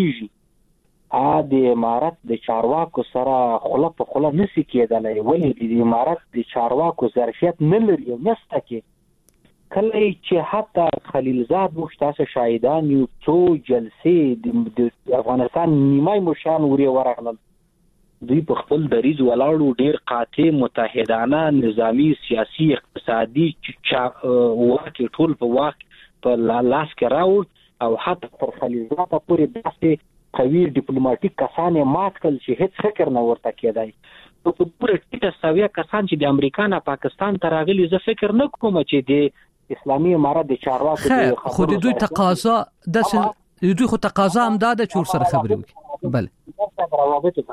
ډاریږي د امارات د چارواکو سره خله په خله نسی کېدلای ولې د امارات د چارواکو ظرفیت نه لري نسته کې کله چې حتی خلیلزاد مشتاسه شاهدان یو څو جلسې د افغانستان نیمای مشان وری ورغلل دوی په خپل دریز ولاړو ډیر قاطع متحدانه نظامی سیاسي اقتصادي واکه ټول په واک په لاس کې راوړ او حتی تر خلیلزاد پورې داسې قوي ډیپلوماټیک کسان مات کړل چې هیڅ فکر نه ورته کېدای. په پوره ټیټه سویه کسان چې د امریکا نه پاکستان ته راغلي زه فکر نه کوم چې د اسلامي امارات د چارواکو خو د دوی تقاضا د دوی خو تقاضا هم دا د چور سره خبرې وکړي. بله روابط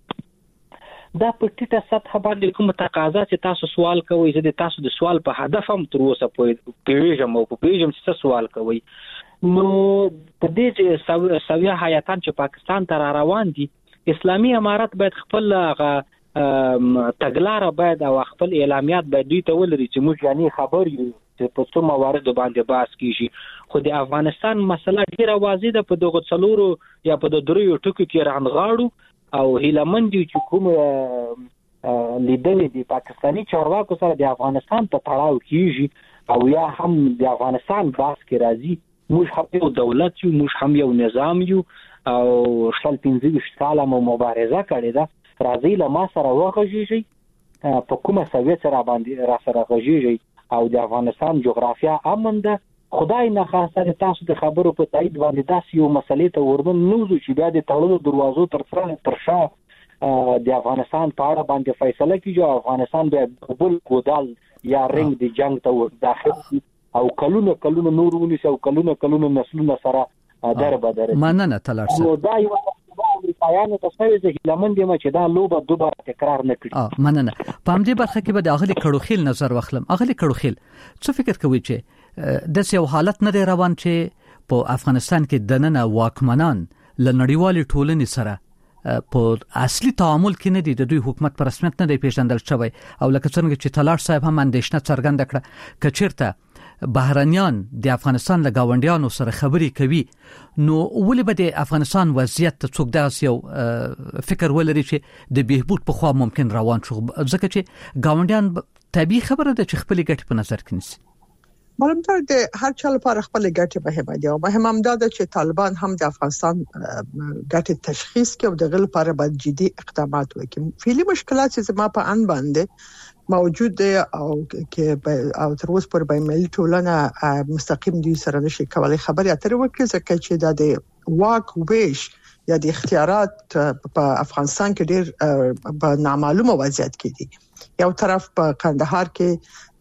دا په ټیټه سطح باندې کوم تقاضا چې تاسو سوال کوئ زه د تاسو د سوال په هدف هم تر اوسه پیژم چې سوال کوئ نو په دې چې سویا حیاتان چې پاکستان ته روان دي اسلامي امارات باید خپل تګلاره باید او خپل اعلامیات باید دوی ته ولري چې موږ یعنی خبر یو چې په څو موارد باندې بحث کیږي خو د افغانستان مسله ډیره واضح ده په دغه څلورو یا په دریو ټکو کې رانغاړو او هیلمن دي چې کوم لیدلې دي پاکستانی چارواکو سره د افغانستان په تړاو کیږي او یا هم د افغانستان باس کې راځي موږ هم یو دولت یو موږ هم یو نظام یو او شل 15 کاله مو مبارزه کړې ده راځي له ما سره وغږیږي په کومه سویه سره باندې را سره غږیږي او د افغانستان جغرافیا امن ده خدای نه خاصه تاسو د خبرو په تایید باندې داسې یو مسلې ته ورنن نوځو چې بیا د تړلو دروازو تر شا د افغانستان په اړه باندې فیصله کیږي او افغانستان به بل کودال یا رنګ د جنگ ته داخل او کلونه نور ونیسي او کلونه نسلونه سره دربدر مننه تلارسه نو دا یو امریکایانو ته څه ویل لمن دي چې دا لوبه دوباره تکرار نه کړي. مننه. په همدې برخه کې به د اغلی کړوخیل نظر واخلم. اغلی کړوخیل څه فکر کوي چې د یو حالت نه روان چې په افغانستان کې دننه واکمنان ل نړیوال ټولنې سره په اصلي تعامل کې نه دي د دوی حکومت پر رسمیت نه دی پیژندل شوی او لکه څنګه چې تلار صاحب هم اندېښنه څرګنده کړه کچیرته بهرنیان د افغانستان له گاونډیانو سره خبرې کوي نو ولې به د افغانستان وضعیت ته څوک داسې یو فکر ولري چې د بهبود په خوا ممکن روان شو ځکه چې گاونډیان طبيعي خبره ده چې خپل ګټې په نظر کې نیسي. معلومه ده هر چا لپاره خپل ګټې مهمه دي او مهم هم ده چې طالبان هم د افغانستان ګټې تشخیص کوي او دغه لپاره باید جدي اقدامات وکړي. فعلی مشکلات چې ما په ان باندې موجود دی او کې او تر اوسه پر بین‌المللي ټولنه مستقیم دي سره نشي کولای خبرې اترې وکړي ځکه چې د واک ویش یا د اختیارات په افغانستان کې ډېر په نامعلومه وضعیت کې دي. یو طرف په کندهار کې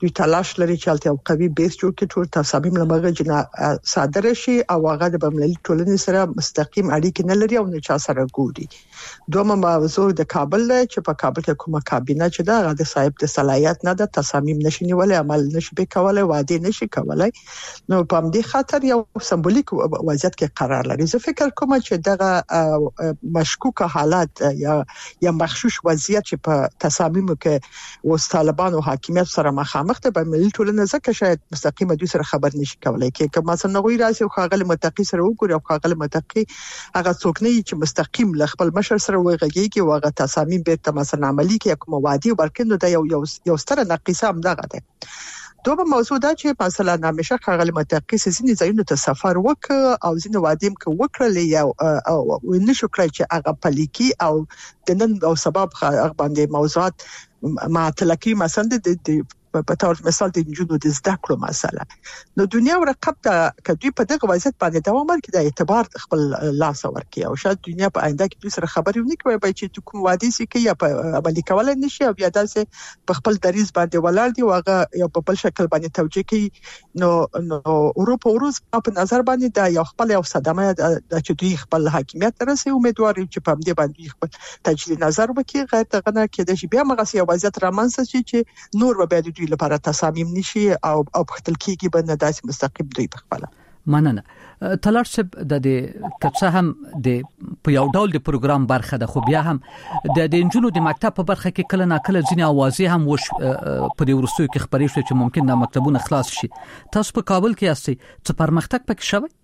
دوی تلاش لري چې الته یو قوي بیس جوړ کړي ټول تصامیم لمغه جنا صادره شي او هغه د بمللي ټولنې سره مستقیم اړیکې نه لري او نه چا سره ګوري. دومره موضوع د کابل چې په کابل کې کومه کابینه چې دا د صاحب د صلاحیت نه د تصامیم نشي نیولای، عمل نشي کولای، وعده نشي کولای. نو په همدې خاطر یو سمبولیک وضعیت کې قرار لري. زه فکر کوم چې دغه مشکوک حالات یا مخشوش وضعیت چې په تصامیمو کې و طالبان او حاکمیت سره مخامخ ته به ملي ټولنه ځکه شاید مستقیمه دوی سره خبر نشي کولای کې کوم مثلا نوې راځي او خاغل متقی سره وګوري او خاغل متقی هغه څوک نه چې مستقیم ل خپل مشر سره وغږیږي او هغه تصامیم به ته مثلا عملی کې کوم وادي ورکند د یو ستر نقیصه هم دغه ده. دوه موضوع دا چې مثلا همیشه خاغل متقی سيزني ځایونو ته سفر وک او ځینې وادیم کې وکړل او نشو کړی چې هغه پلیکی او د نن او سبب هغه باندې موضوعات ما تلکی مثلا د په تور مثال د جنونو د زده کړو مسله. نو دنیا ورقب د کدی په دغه وضعیت باندې دوام ورکړي د اعتبار خپل لاس ورکړي او شاید دنیا په آینده کې دوی سره خبرې ونه کوي چې کوم وادي سي کې یا په عملي کول نشي او بیا داسې په خپل دریز باندې ولر دي واغه یو په بل شکل باندې توجیه کوي. نو اروپا وروز په نظر باندې دا یو خپل یو صدمه د چې دوی خپل حاکمیت رسي امیدوار چې په دې باندې خپل تجدید نظر وکړي غیر تغنه کې د بیا مغه یو وضعیت رامنځته شي چې نور به د لپاره تصامیم نشي او پختل کېږي باندې داسې مستقیم دوی په خپل مننه تلار صاحب د کڅه هم د په یو ډول د پروګرام برخه ده، خو بیا هم د انجونو د مکتب په برخه کې کله ناکله ځینې اوازې هم وش په دې ورستیو کې خبرې شوې چې ممکن د مکتبونو خلاص شي. تاسو په کابل کې یاستئ، څه پرمختګ پکې شوی؟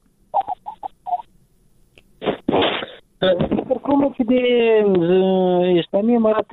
فکر کوم چې د اسلامي امارات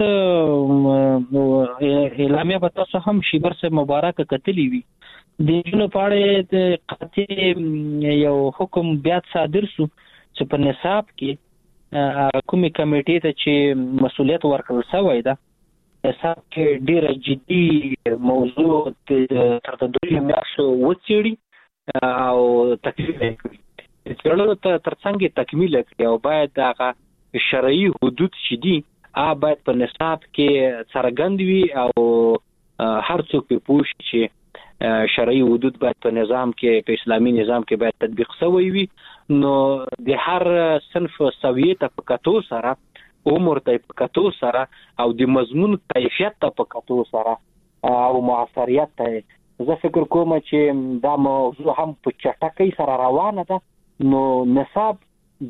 اعلامیه په تاسو هم شیبر سره مبارک کتلی وی د جنو پاړې د قطعي یو حکم بیا صادر شو چې په نصاب کې کومي کمیټې ته چې مسولیت ورکړل شوی دا نصاب کې ډیره جدي موضوع تر دوی میاشتو وڅېړي او تکلیف کړي څلور ترڅنګ تکمیل کړي او باید هغه شرعي حدود چې دي باید په نصاب کې څرګند وي او هر څوک په پوښ چې شرعي حدود باید په نظام کې په اسلامي نظام کې باید تطبیق شوی وي. نو د هر صنف سویه ته په کتو سره عمر ته په کتو سره او د مضمون کیفیت ته په کتو سره او معاصریت ته زه فکر کوم چې دا موضوع هم په چټکۍ سره روانه ده. نو نصاب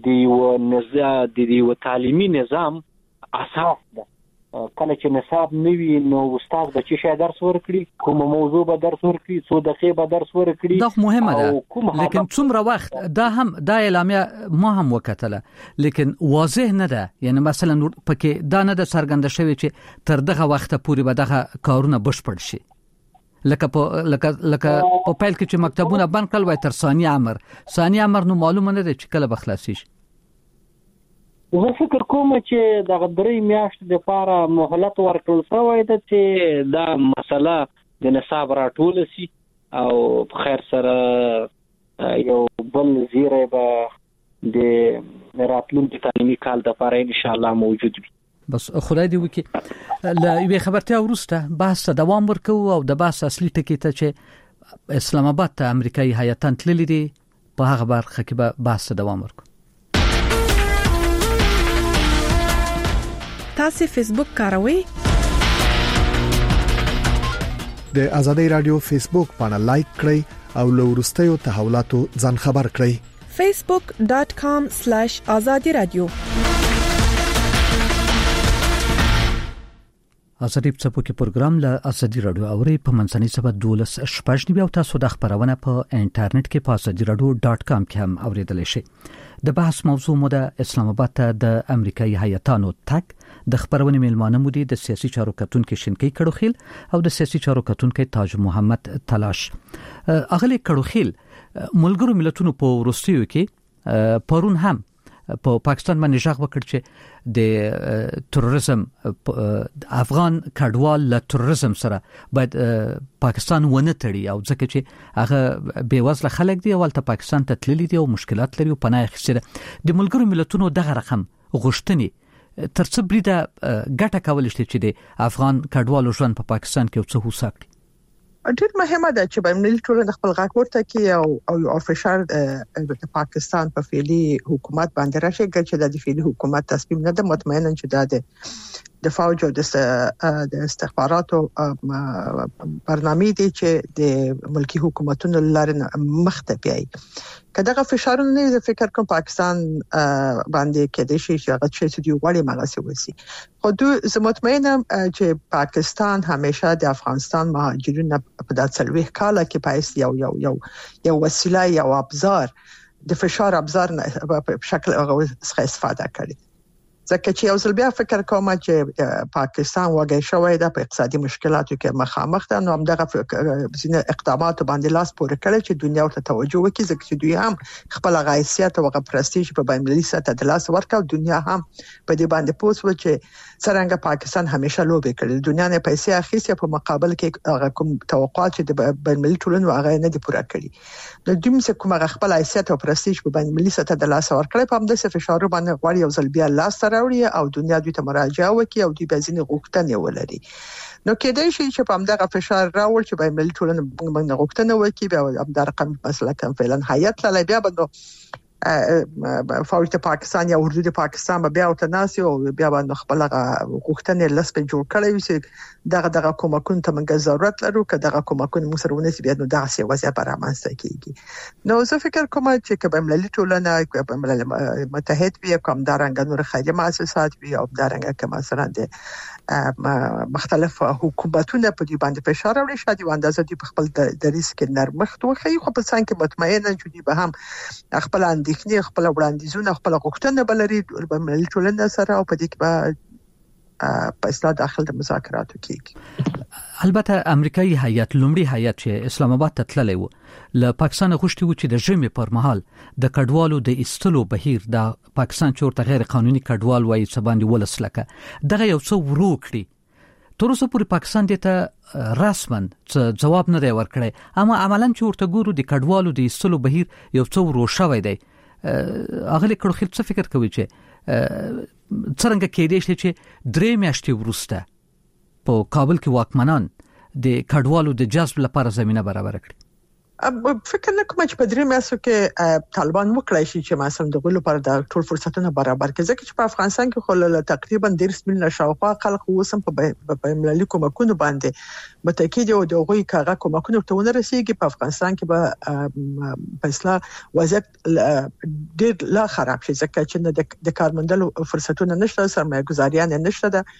د تعلیمي نظام اساس ده. کله چې نصاب نوي نو استاد به چې درس ورکړي، کوم موضوع به درس ورکړي، څو دقیقې به درس ورکړي. دا مهمه ده، لیکن څومره وخت دا اعلامیه ما هم وکتله لیکن واضح نه ده. یعنی مثلا پکې دا نه ده څرګنده شوی چې تر دغه وخت پورې به دغه کارونه بشپړ شي. لکه په پیل کې چې مکتبونه بند کړل وای تر ثاني امر نو معلومه نه ده چې کله به خلاص شي. زه فکر کوم چې د غدري میاشتې لپاره مهلت ورکړل شوی ده چې دا مسله د نصاب راټول شي او په خیر سره یو بل زیره به د راتلونکي تعلیمي کال لپاره ان شاء الله موجود وي. بس خدای دې وکړي. لا یو خبرتیا ورسته بحث دوام ورکو او د بحث اصلي ټکی ته چې اسلام آباد ته امریکایي هیاتان تللي دي په هغه برخه کې به بحث دوام ورکو. تاسو فیسبوک کاروئ؟ د ازادي رادیو فیسبوک باندې لایک کړئ او له ورستیو تحولاتو ځان خبر کړئ. facebook.com/azadi radio ازادي په کې پروګرام له ازادي رادیو اوري په منځنۍ سبا 12 شپږ او تاسو د خبرونه په انټرنیټ کې په azadiradio.com کې هم اوریدلی شئ. د بحث موضوع مو د اسلام آباد ته د امریکایي هیاتانو تک د خبرونه میلمانه مو د سیاسي چارو کتونکو شینکی کړوخیل او د سیاسي چارو کتونکو تاج محمد تلاش. اغلی کړوخیل ملګرو ملتونو په روسیو کې پرون هم په پاکستان باندې ژغ وکړ چې د تروریزم افغان کډوال له تروریزم سره باید پاکستان ونه تړي او ځکه چې هغه بیوزله خلک دي او ولته پاکستان ته تللي دي او مشکلات لري او پناه اخیستل د ملګرو ملتونو دغه رقم غوښتنې ترڅو بریده ګټه کول شي چې د افغان کډوالو ژوند په پاکستان کې څه وساکړي. ډېر مهمه ده چې بین‌المللي ټولنه خپل غږ ورته کوي او فشار د پاکستان په فعلی حکومت باندې راشي چې د فعلی حکومت تصمیم نه ده مطمئنا چې د فوج او د استخباراتو برنامه دي چې د ملکی حکومتونو لپاره مخته بیاي کله فشارونه نه فکر کوم پاکستان باندې کې د شي چې هغه چې دی وړي مغاسي وسی خو زه مطمئنم چې پاکستان همیشه د افغانستان مهاجرین په دات سلوي کاله کې پایس یو وسیله یو ابزار د فشار ابزار په شکل څخه استفاده کړي ځکه چې یو ځل بیا فکر کوم چې پاکستان وګړي شوی د اقتصادي مشکلاتو کې مخامخ ده نو همدغه ځینې اقدامات باندې لاس پورې کړي چې دنیا ته توجه وکړي ځکه چې دوی هم خپل حیثیت او پرستیژ په بین‌المللي سطح د لاس ورکړ دنیا هم په دې باندې پوسو چې څنګه پاکستان همیشه لوبي کړي دنیا نه پیسې اخیستي په مقابل کې کوم توقعات چې د بین‌المللي ټولنې هغه نه دي پوره کړي نو دوی څه کومه خپل حیثیت او پرستیژ په بین‌المللي سطح د لاس ورکړي په همدغه فشار باندې غواړي یو ځل بیا لاس راوړي او دنیا دوی ته مراجعه وکړي او دوی به ځینې غوښتنې ولري نو کېدای شي چې په همدغه فشار راول چې بین‌المللي ټولنه موږ غوښتنه وکړي بیا همدغه رقم مسله کوم فعلا حیات لا بیا بنو فوج د پاکستان یا اردو د پاکستان بیا او تناسي او بیا باندې خپل غوښتنې لس په جوړ کړی وي دغه کومکون ته موږ ضرورت لرو که دغه کومکون موږ سره ونیسي بیا نو دغه څه وضعیت برابرسته کیږي نو زه فکر کوم چې بین‌المللي ټولنه متحد وي کوم دارنګ نور خیریه مؤسسات وي او دارنګ کوم مثلا د مختلف حکومتونه په دې باندې فشار راوړي شاید یو اندازه دي په خپل دریس کې نرمښت وخی خو په څنګه کې مطمئنه چې دي به هم خپل اندېښنې خپل وړاندیزونه خپل غوښتنې بلري بین‌المللي ټولنه سره او په دې کې به په اصلاح داخل د مذاکراتو کېږي البته امریکایي هیئت لومړی هیئت چې اسلام آباد ته تللی و له پاکستان غوښتي و چې د ژمي پر مهال د کډوالو د ایستلو بهیر د پاکستان چې ورته غیر قانوني کډوال وایي څه باندې ولسلکه دغه یو څه ورو کړي تر اوسه پورې پاکستان دته رسما جواب نه دی ورکړی اما عملاً چې ورته ګورو د کډوالو د ایستلو بهیر یو څه ورو شوی دی اغلی کړو خل څه فکر کوي چې څنګه کېدای شي چې درې میاشتې وروسته په کابل کې واکمنان د کډوالو د جذب لپاره زمينه برابر کړي فکر نه کوم چې په درې میاشتو کې طالبان وکړای شي چې مثلا د غلو پر د ټول فرصتونه برابر کړي ځکه چې په افغانستان کې خو تقریبا 10 میلیون شاوخوا خلک وسم په بین‌المللي کومکونو باندې متأکد او د غوي کاغه کومکونو ته ونه رسیږي په افغانستان کې به په اصلاح وضعیت ډېر لا خراب شي ځکه چې د کارمندلو فرصتونه نشته سرمایه‌ګزاریان نشته ده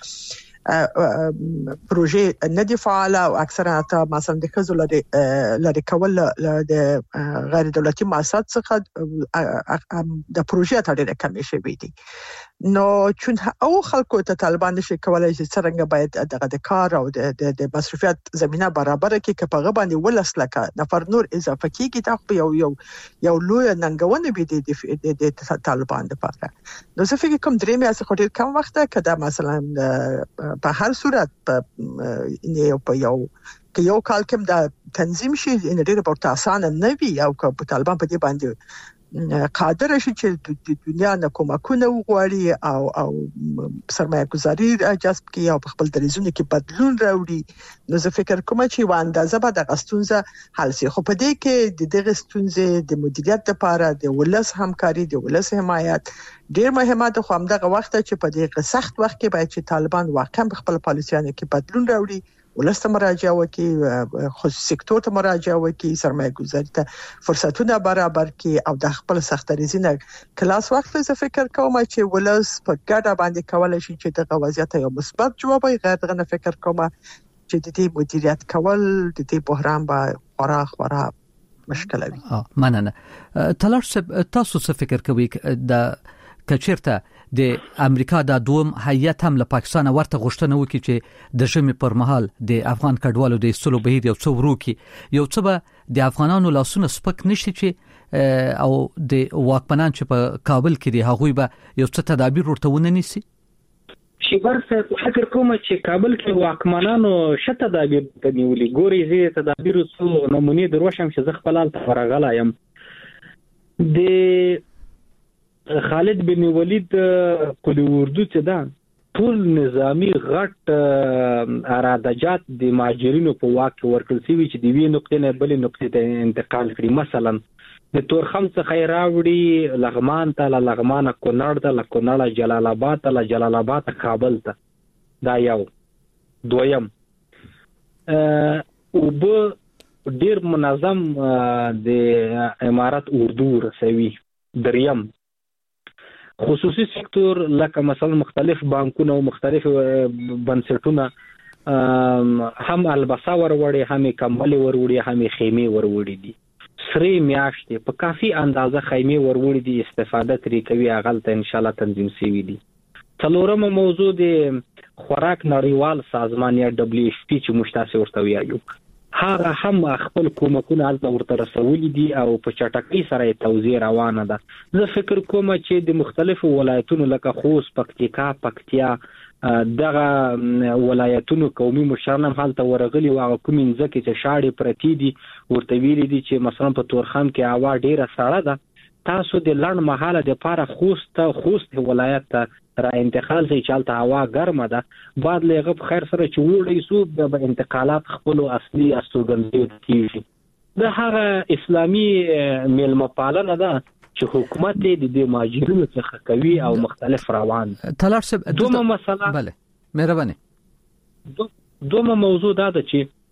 پروژې نه دی فعال او اکثره مثلا د خزو لري کول د غیر دولتي مؤسسات څخه د پروژې ته ډېر کم شي وي دي نو چون او خلکو ته طالبان نشي کولای چې څنګه باید د کار او د مصرفیت زمينه برابر کړي چې په غو باندې ولسلکه نفر نور اضافه کیږي ته یو لوی ننګونه بي د طالبان لپاره نو زه فکر کوم درې میاشتې خو ډېر کم وخت ده کدا مثلا په هر صورت په یو کال کې د تنظیم شي ان ډېر ورته اسانه نه وي او که طالبان په دې باندې قادر شي چې د دنیا نه کومکونه وغواړي او سرمایه‌ګزاري جذب کړي او په خپل دریزونه کې بدلون راوړي نو زه فکر کوم چې و اندازه به د غستونزه حل شي خو په دې کې د دغه ستونزې د مدیریت لپاره د ولس همکاري د ولس حمایت ډېر مهمه ده خو همدغه وخت چې په دې سخت وخت کې باید چې طالبان واقعا په خپل پالیسیانو کې بدلون راوړي ولست مراجعه وکي خصوصي سکتور ته مراجعه وکي سرمایه‌ګزاري ته فرصتونه برابر کړي او د خپل سختریزینه کلاس وخت زه فکر کوم چې ولس په ګډه باندې کولای شي چې د غوازیت یو مثبت جواب وي غیر دغه فکر کوم چې د دې مدیریت کول د دې بحران به خورا مشکل وي مننه تاسو څه فکر کوئ د کچیرته د امریکا د دوم هیئت هم له پاکستان ورته غوښتنه وکړي چې د ژمي پر مهال د افغان کډوالو د ایستلو بهیر یو څو وروکي یو څه به د افغانانو لاسونه سپک نشي چې او د واکمنان چې په کابل کې دي هغوی به یو څه تدابیر ورته ونه نیسي شیبر صاحب فکر کوم چې کابل کې واکمنانو شته تدابیر نیولي ګوري زی تدابیر څو نمونه دروښم چې زه خپل حالت ورغلایم د خالد بن ولید کلی اردو ته ده ټول نظامی غټ ارادجات د مهاجرینو په واک ورکړل شوی چې د وی نقطې نه بلې نقطې ته انتقال کړي. مثلا د تورخم څخه راوړي لغمان ته، لغمان کونړ ته، کونړ جلال آباد ته، جلال آباد کابل ته. دا یو. دویم او به ډیر منظم د امارات اردو رسوي. دریم خصوصي سکتور لکه مثلا مختلف بانکونه او مختلف بنسټونه هم البسا وروړي، هم کمبل وروړي، هم خیمه وروړي دي. سری میاشتې په کافي اندازه خیمه وروړي دي، استفاده ترې کوي، هغه ته ان شاء الله تنظیم شوی دي. څلورم موضوع د خوراک نړیوال سازمان یا WFP چې مشتاسه ورته وایي، هغه هم خپل کومکونه الته ورته رسولي دي او په چټکۍ سره توزیع روانه ده. زه فکر کوم چې د مختلفو ولایتونو لکه خوست، پکتیکا، پکتیا دغه ولایتونو قومي مشران هم هلته ورغلي او کوم ځکه چې شاړې پرتی دي ورته ویلي دي چې مثلا په تورخم کې هوا ډیره سړه ده، تاسو د لړ مهاله د پاره خوست ولایت ته را انتقال شي چې هلته هوا ګرمه ده، بعد لغه په خیر سره چې وړي سو به انتقالات خپل اصلي استوګنځي کیږي. د هغه اسلامي میلمه پالنه ده چې حکومت د مهاجرینو څخه کوي او مختلف روان. طلال صاحب دومره مسله بله مهرباني دومره موضوع دا ده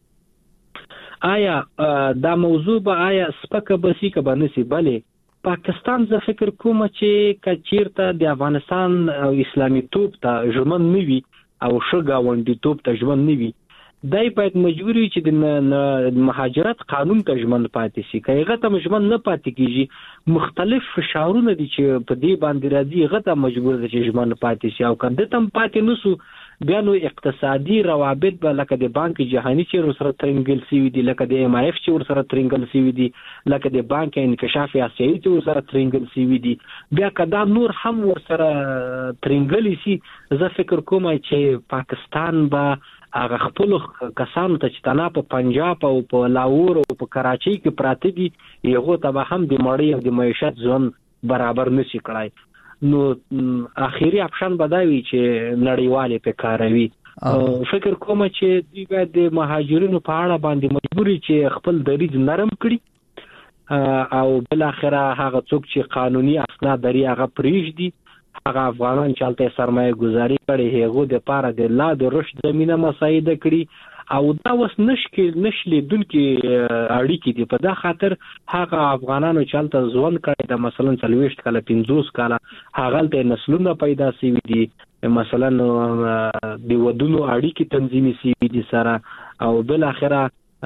چې آیا دا موضوع به آیا سپکه بسی که به نسی. بله پاکستان زه فکر کوم چې کچیرته د افغانستان او اسلامي توپ ته ژمن نوي او شګاوندي توپ ته ژمن نوي، دای باید مجبور وي چې د مهاجرت قانون ته ژمن پاتې شي. که هغه ته ژمن نه پاتې کیږي، مختلف فشارونه دي چې په دې باندې راځي، هغه ته مجبور دي چې ژمن پاتې شي. او کله تم پاتې نسو بیا نو اقتصادي روابط به لکه د بانک جهانی چې سره ترنګل شوی دي، لکه د MIF چې سره ترنګل شوی دي، لکه د بانک انکشاف آسیایي چې سره ترنګل شوی دي، بیا کدا نور هم سره ترنګل شي. زه فکر کوم چې پاکستان به هغه خپل کسانو ته چې تنا په پنجاب او په لاهور او په کراچۍ کې پراته دي، یغه ته به هم د مړی او د معیشت ځون برابر نشي کړای. نو اخیری اپشن بداوي چې نړیواله په کاروي. فکر کوم چې دوی باید د مهاجرینو په اړه باندې مجبوري چې خپل دریځ نرم کړي او بل اخره هغه څوک چې قانوني اسناد لري هغه پریږدي، هغه افغانان چې الته سرمایه گذاري کړي هغه د پاره د لا د رشد زمينه مساعده کړي او دا وس نشلی دونکو اړیکې دي. په دا خاطر هغه افغانانو چې الته ځوان کړي د مثلا 40 کاله 50 کاله هغه ته نسلونه پیدا شوي دي، مثلا د ودونو اړیکې تنظیمي شوي دي سره او بل اخره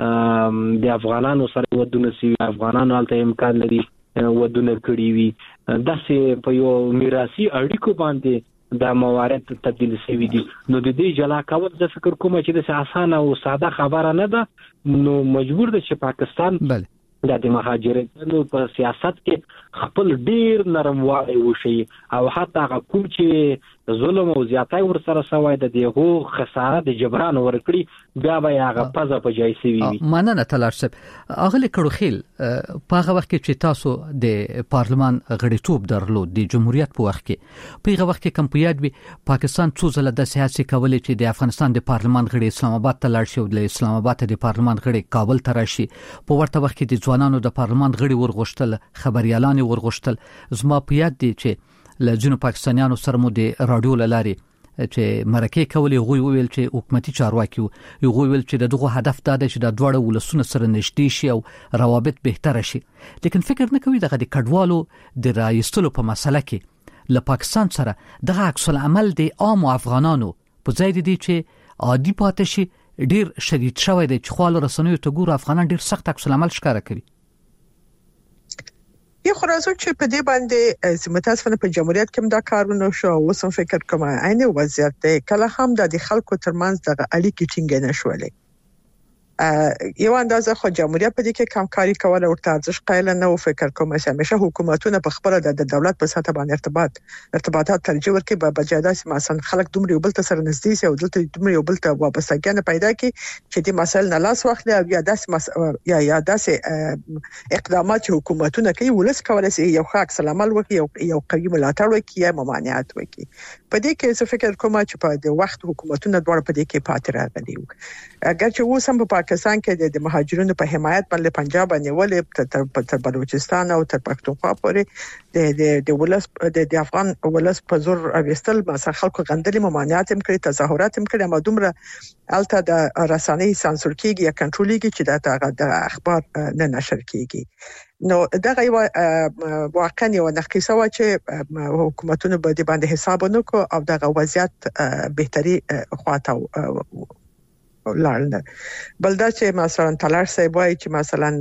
د افغانانو سره ودونه شوي، افغانانو الته امکان لري ودونه کړي وي. داسې په یو میراثي اړیکو باندې دا موارد تبدیل شوي دي. نو د دې جلا کول زه فکر کوم چې د اسانه او ساده خبره نه ده. نو مجبور ده چې پاکستان د مهاجرینو په سیاست کې خپل ډیر نرموالی وشي او حتی کوم چې ظلم او زیاتای ورسره سوای د دیغو خساره د جبران ورکړي بیا به هغه پزه په جای سی وي. مننه طلال صاحب. اغلی کړوخیل په هغه وخت کې چې تاسو د پارلمان غړیتوب درلود د جمهوریت په وخت کې، په هغه وخت کې کوم پیاد وي پاکستان څو ځله د سیاسي کولې چې د افغانستان د پارلمان غړي اسلام آباد ته لاړ شي او د اسلام آباد ته د پارلمان غړي کابل ته راشي. په ورته وخت کې د ځوانانو د پارلمان غړي ورغښتل، خبريالان ورغښتل. زما په یاد دي چې لجنو پاکستانیانو سره مو د رادیو لاري چې مرکه کولې غوي ویل چې حکومتي چارواکي غوي ویل چې دغه هدف دا دی چې د دوړو ولسونو سره نشټي شي او روابط بهتر شي. لیکن فکر نه کوي دغه د کډوالو د رایستلو په مسله کې له پاکستان سره دغه عکس العمل د عام افغانانو په ځای دي چې عادي پاتې شي ډیر شدید شوی دی چې خپل رسنیو ته ګور افغانان ډیر سخت عکس العمل ښکاره کوي. یو خلاصو چې په دې باندې سیمتاسفنه په جمهوریت کې دا کارونه شو او سم فکر کوم عین وضعیت کله هم د خلکو ترمنځ د اړیکې ټینګ نه شولې. یو اندازه خو جمهوریت په دې کې کمکاري کوله او ارزښت قایل نه و. فکر کوم چې همیشه حکومتونه په خپل د دولت په سطح باندې ارتباطات ترجیح ورکړي په بجاده چې مثلا خلک دومره یو بل ته سره نږدې شي او دلته دومره یو بل ته وابستګي پیدا کړي چې دې مسایل نه لاس واخلي او یا داسې اقدامات چې حکومتونه کوي ولس کولای شي یو ښه عکس العمل وکړي یو قوي ملاتړ وکړي یا ممانعت وکړي. په دې کې څه فکر کوم چې په د وخت حکومتونه دواړه په دې کې پاتې راغلي وو. اگر چې اوس هم په پاکستان کې د مهاجرینو په حمایت باندې پنجاب باندې تر بلوچستان او تر پښتونخوا پورې د ولس د افغان ولس په زور اوستل مثلا خلکو غندلي ممانعت هم کړی تظاهرات هم کړی ما دومره الته د رسانې سانسور کیږي یا کنټرول کیږي چې د اخبار نه نشر کیږي. نو دغه یو واقعا یو نقیصه و چې حکومتونه به د باندې حساب ونکړي او دغه وضعیت بهتري خواته لاړل. بل دا چې مثلا تلار صاحب وایي چې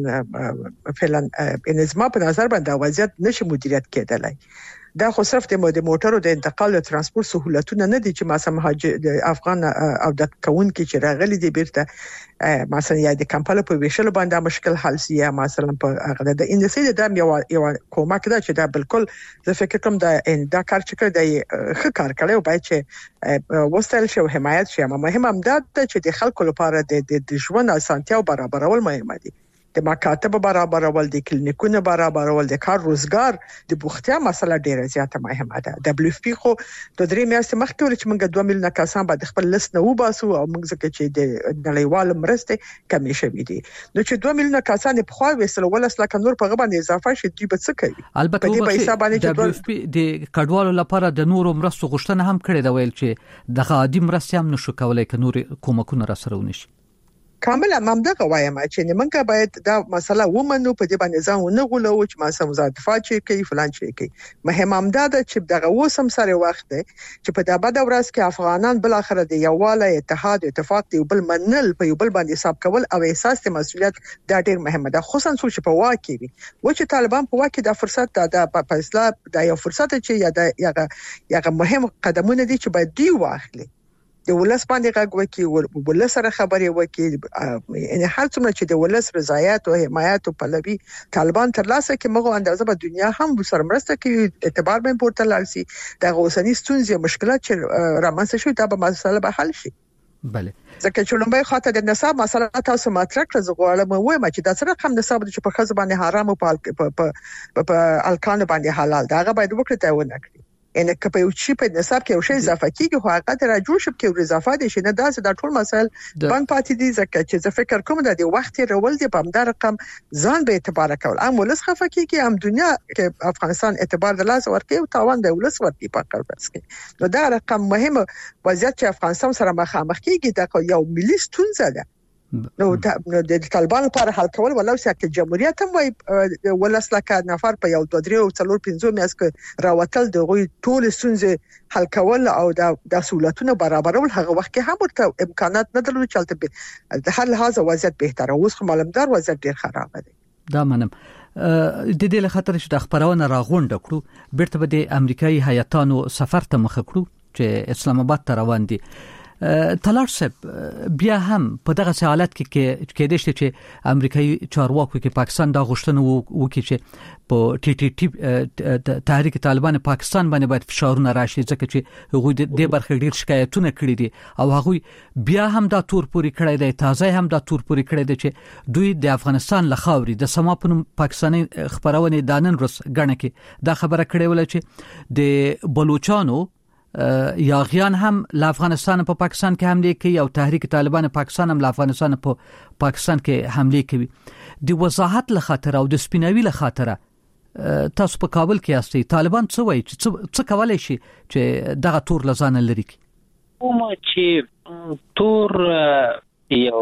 مثلا فعلا انظام په نظر باندې وضعیت نشي مدیریت کېدلای. دا خو صرف د موټرو د انتقال او ترانسپورت سہولتونه نه دي چې مثلا مهاجر د افغان او د کون کې چې راغلي دي بیرته مثلا یا د کمپاله په ویشل باندې مشکل حل سي یا مثلا په هغه د انډستری د یو کومک ده چې دا بالکل زه فکر کوم دا کار چې کړی دی ښه کار کړی او باید چې وستل شي او حمایت شي. مهم هم دا چې د خلکو لپاره د ژوند اسانتیا برابرول مهمه دي. د مکاتب برابرول د کلینیکونو برابرول د کار روزګار د بوختیا مسله ډیره زیاته مهمه ده. دبليو اف پی خو د 3 میاشتې مخکې ول چې موږ 2 میلیونه کسان باید خپل لیست نه وباسو او موږ ځکه چې د نړیوال مرسته کمې شوې دي نو چې 2 میلیونه کسان په خو وسل ولس لکه نور په غو باندې اضافه شي دوی به څه کوي. البته په حساب باندې دبليو اف پی د کډوالو لپاره د نورو مرستو غوښتنه هم کړې دا ویل چې د عادي مرستې هم نشو کولای ک نور کومکونه را سره ونشي. کامل ممدغه وایم چې موږ باید دا مسله ومنو په دې باندې ځان ونه غولو چې ما سم وزارت دفاع چې کوي فلان چې کوي. مهم هم دا چې دغه وسم سره وخت دی چې په دغه د ورځ کې افغانان بل اخر د یوواله اتحاد اتفاق دی بل منل په یو بل باندې حساب کول او احساس د مسؤلیت دا ډیر مهمه ده خصوصا چې په واکې وي و چې طالبان په واکې د فرصت د فیصله د یو فرصت چې یا مهم قدمونه دي چې باید دی واخلي د ولس باندې غږ وکړي ولس سره خبرې وکړي یعنی هر څومره چې د ولس رضایت او حمایت او پلوي طالبان ترلاسه کوي موږ اندازه په دنیا هم سره مرسته کوي اعتبار به پورته لاړ شي د اوسنۍ ستونزې مشکلات چې رامنځته شوي دا به مسله به حل شي. بله ځکه چې لومبای خاطر د نصاب مسله تاسو مطرح کړئ زه غواړم وایم چې دا سره کم نصاب چې په خزه باندې حرام او په الکان باندې حلال دا هغه باید وکړي ته ونه کړی ان کپه یو شی په نصاب کې یو شی اضافه کیږي خو هغه تر جوړ شپ کې اضافه دي چې نه داسې د ټول مسائل باندې پاتې دي ځکه چې زه فکر کوم د وخت رول دی په همدار رقم ځان به اعتبار کول ام ولس خفه کیږي هم دنیا کې افغانستان اعتبار د لاس ورکړي او تاوان د ولس ورکړي په قربس کې نو دا رقم مهمه وضعیت چې افغانستان سره مخامخ کیږي د یو ملي ستونزه ده. نو د طالبانو لپاره حل کول ولو چې جمهوریت هم وای ولس لکه نفر په یو 2 3 4 5 میاشت کې راوتل د غوي ټول ستونزې حل کول او د سہولتونو برابرول هغه وخت کې هم ورته امکانات نه درلود چې د هر لحاظ وضعیت بهتره اوس خو معلومدار وضعیت ډیر خراب دی. دا منم د دې له خاطر چې د خبرونه راغونډ کړو بیرته به د امریکایي هیاتانو سفر ته مخ کړو چې اسلام آباد ته روان دي. تلار صاحب بیا هم په دغه حالت کې کېدې چې امریکایي چارواکو کې پاکستان دا غوښتنه وکړي چې په ټي ټي ټي تحریک طالبان پاکستان باندې باید فشارونه راشي ځکه چې هغوی د برخې ډیر شکایتونه کړي دي او هغوی بیا هم دا تور پوري کړی دی تازه هم دا تور پوري کړی دی چې دوی د افغانستان لخاوري د سما په پاکستاني خبرونه دانن رس غنه کې دا خبره کړې ول چې د بلوچستانو یاغیان هم له افغانستان په پاکستان کې حمله کوي او تحریک طالبان پاکستان هم له افغانستان په پاکستان کې حمله کوي. د وضاحت له خاطر او د سپیناوي له خاطر تاسو په کابل کې یاستئ طالبان څه وایي څه کولای شي چې دغه تور لزان لري کی کوم چې تور یو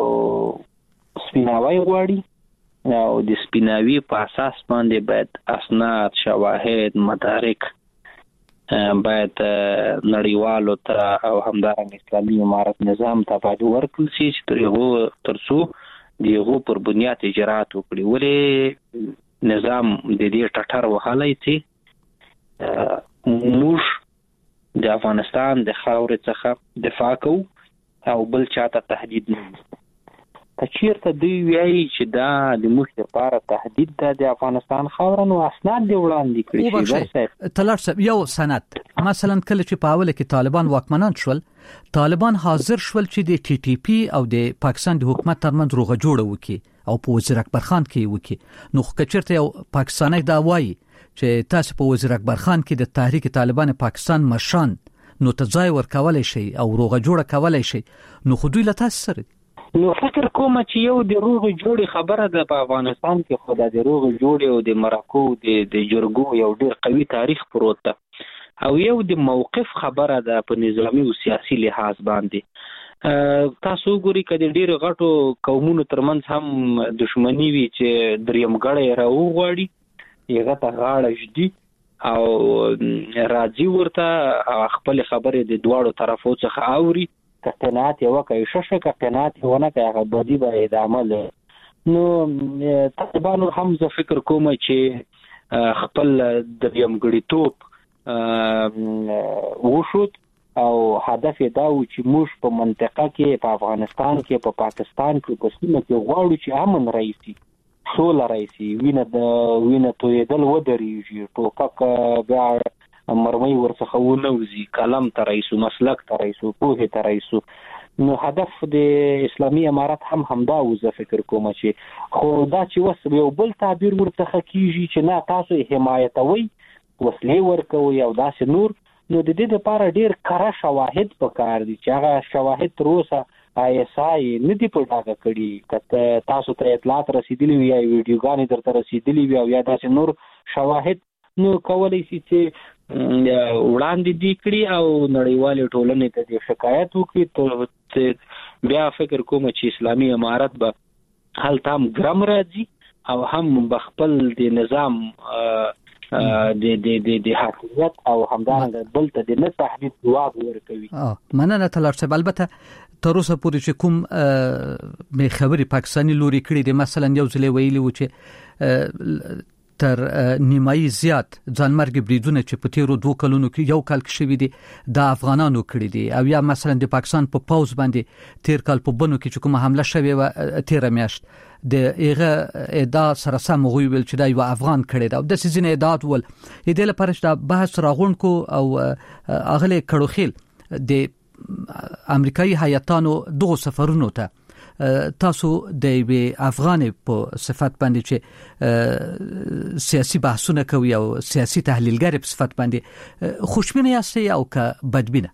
سپیناوي غواړي او د سپیناوي په اساس باندې باید اسناد شواهد مدارک باید نړیوالو ته او همدارنګه اسلامي امارت نظام ته باید ورکړل شي چې ترڅو دغه پر بنیاد اجرات وکړي ولې نظام د دې ټټر وهلای چې موږ د افغانستان د خاورې څخه دفاع کوو او بل چاته تهدید نه کچیرته دوی وایي چې دا د موږ لپاره تهدید ده د افغانستان خاوره، نو اسناد دی وړاندې کړي شي. تلارسه یو سند مثلا کله چې په اوله کې طالبان واکمنان شول، طالبان حاضر شول چې د ټي ټي پی او د پاکستان د حکومت ترمنځ روغه جوړه وکړي او په وزیر اکبر خان کې وکړي. نو کچیرته یو پاکستاني دا وایي چې تاسو په وزیر اکبر خان کې د تحریک طالبان پاکستان مشان نو تځای ورکولای شي او روغه جوړه کولای شي، نو خو دوی له تاسو سره. نو فکر کوم چې یو د روغه جوړې خبره ده په افغانستان کې، خو د روغه جوړې او د مرکو د جرګو یو ډیر قوي تاریخ پروت ده، او یو د موقف خبره ده په نظامی او سیاسي لحاظ باندې. تاسو ګوري کله ډیر غټو قومونو ترمنځ هم دښمنی وي چې دریم غړی راوغړي یغه ته غاړه جدي او راځي ورته خپل خبره د دواړو طرفو څخه اوري، کتنات یو کوي ششه کتنات ونه کوي هغه بدی به ادامه له. نو طالبانو هم زه فکر کوم چې خپل دریم غړیتوب وشود او هدف دا و چې موږ په منطقه کې په افغانستان کې په پاکستان کې په سیمه کې غواړو چې امن راشي، سوله راشي، وینه تویدل ودرېږي، ټوپک بیا مرمۍ ورڅخه ونوځي، قلم ته راشو، مسلک ته راشو، پوهې ته راشو. نو هدف د اسلامي امارت هم همدا و. زه فکر کوم چې خو دا چې وس یو بل تعبیر ورڅخه کیږي چې نه تاسو حمایتوي، وسلې ورکوي او داسې نور، نو د دې لپاره ډیر کره شواهد پکار دي چې هغه شواهد تر اوسه ISI نه دی په ډاګه کړي. کته تاسو ته اطلاعات رسیدلی وي یا ویډیوګانې درته رسیدلی وي او یا داسې نور شواهد، نو کولای شي چې وړاندې دي کړي او نړیوال ټولنې ته د شکایت وکړي. ته بیا فکر کوم چې اسلامي امارت به هلته هم ګرم راځي او هم بخپل د نظام د حاکمیت او همدارنګه بل ته د نه تهدید جواب ورکوي. مننه تلارسه. البته تر اوسه پورې چې کوم مې خبرې پاکستاني لوري کړې دي، مثلا یو ځل ویلي و چې تر نیمایي زیات ځانمرګ بریدونه چې په تیرو 2 کلونو کې یو کال کې شوي دي د افغانانو کړی دي، او یا مثلا د پاکستان په پاوز باندې تیر کال په بنو کې چې کومه حمله شوې و تیر میاشت د ایغه ادا سره سم غوي ویل چې دا یو افغان کړی دا، د سيزن ادات ول دې لپاره چې بحث راغون کو او اغله کړوخیل د امریکایي هیاتانو دغه سفرونو ته تاسو د افغان په صفت باندې چې سیاسي بحثونه کوي او سیاسي تحلیلګر په صفت باندې خوشبینه یاستئ او که بدبینه؟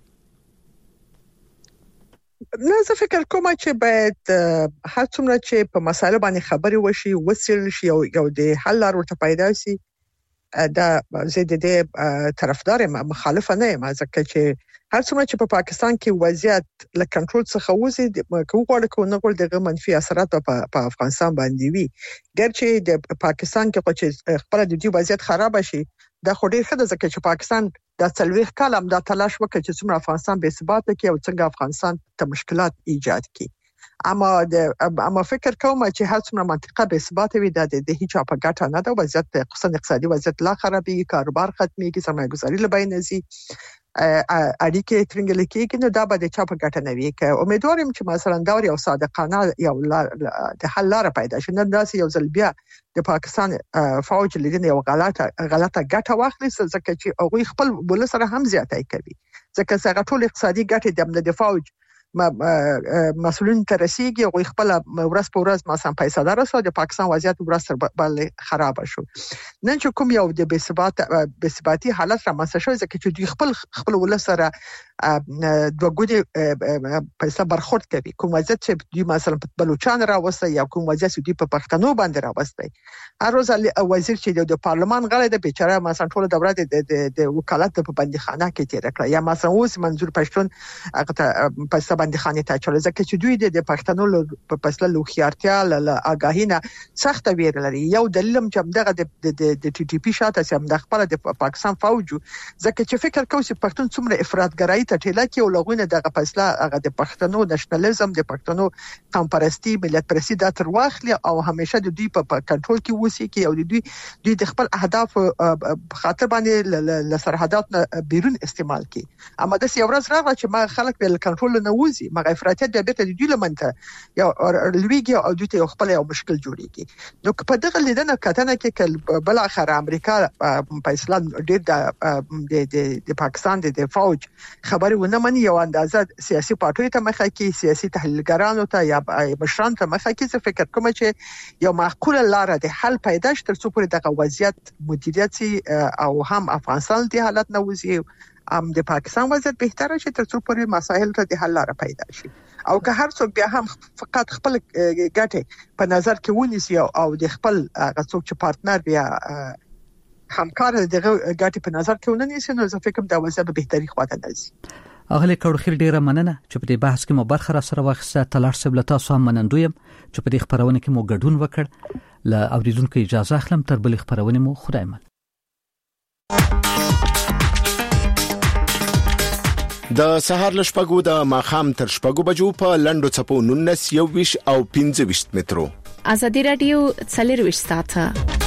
نه، زه فکر کوم چې باید هر څومره چې په مسایلو باندې خبرې وشي وسیل شي یو د حل لار ورته پیدا شي، دا زه د دې طرفدار مخالف نه یم، ځکه چې هر څومره چې په پاکستان کې وضعیت له کنټرول څخه وځي کومه نه کول دغه منفي اثرات په افغانستان باندې وي. ګرچې د پاکستان کې چې خپل د دې وضعیت خراب شي دا خو ډیر ښه ده، ځکه چې پاکستان د 40 کال هم دا تلاش وکړي چې څومره افغانستان بې ثباته کړي او څنګه افغانستان ته مشکلات ایجاد کړي. اما فکر کوم چې هر څومره منطقه بې ثباته وي د هیڅ په ګټه نه ده. وضعیت اقتصادي وضعیت لا خرابېږي، کاروبار ختمېږي، سرمایه‌ګذاري له بین ځي، اړیکې ترنګل کېږي، نو دا به د چا په ګټه نه وي. که امیدوار یم چې مثلا دا یو صادقانه یو د حل لار پیدا شي، نه داسې یو ځل بیا د پاکستان فوج لیدنه یو غلطه ګټه واخلي، ځکه چې هغه خپل بل سره هم زیاتای کوي، ځکه څنګه ټول اقتصادي ګټې د فوج مسؤلین ته رسیږي او خپل ورځ په ورځ مثلا پیسې درسو د پاکستان وضعیت ورځ تر بل خراب شو. نن چې کوم یو د بې ثباتي حالت را مسه شو، ځکه چې دوی خپل ولسره دوګونی پیسې برخورد کوي. کوم وضعیت چې دوی مثلا په بلوچستان راوسته یا کوم وضعیت چې دوی په پښتنو باندې راوسته، هر روز وزیر چې د پارلمان غړی د بیچاره مثلا ټول دوره د وکالت په بندیخانه کې تیر کړ، یا مثلا اوس منظور پښتون هغه په بندیخانه ته چول، ځکه چې دوی د پښتنو په فیصله لوخيارتیا له اگاهینه سخت ویر لري. یو دلیل چې دغه د ټي ټي پی شاته سم د خپل د پاکستان فوج، ځکه چې فکر کوي چې پښتون څومره افراطګرایي ته ټیله کې او لغونه دغه فیصله هغه د پښتنو نېشنلزم، د پښتنو قوم پرستی، ملت پرستی د تر واخلي او همیشه د دوی په کنټرول کې وسی کې او دوی د خپل اهداف خاطر باندې له سرحدات بیرون استعمال کې. اما د یو ورځ راغله چې ما خلک په کنټرول نه نوځي مغه افراطیت بیا بیرته د دوی لمنته یو لویږي او دوی ته خپل یو مشکل جوړیږي نو په دغه لیدنه کتنه کې بل اخر امریکا په اسلام ډېر د پاکستان د فوج خبري ونه مني یو اندازه سیاسي پارټیو ته مخه کې سیاسي تحلیلګرانو ته یا مشران ته مخه کې څه فکر کوم چې یو معقوله لار د حل پیدا شي تر څو پورې دغه وضعیت مدیریت او هم افغانستان د حالت نه وځي د پاکستان وضعیت بهتره شي تر څو پورې مسایل ته د حل لار پیدا شي او که هر څوک بیا هم فقط خپل ګټه په نظر کې ونیسي او د خپل څوک چې پارتنر بیا همکار دغه ګټه په نظر کې ونیسي نو زه فکر کوم دا وضعیت به بهتري خواته ځي اغلی کړخیل ډیره مننه چې په دې بحث کې مو برخه را سره واخیسته تلار سبلتا سو منندویم چې په دې خبرونه کې مو ګډون وکړ ل اوریدونکو اجازه اخلم تر بل خبرونه مو خدای من د سهار لشپګو د ماخام تر شپګو بجو په لندو چپو 19 21 او 25 مترو ازادي رادیو 24 ساعته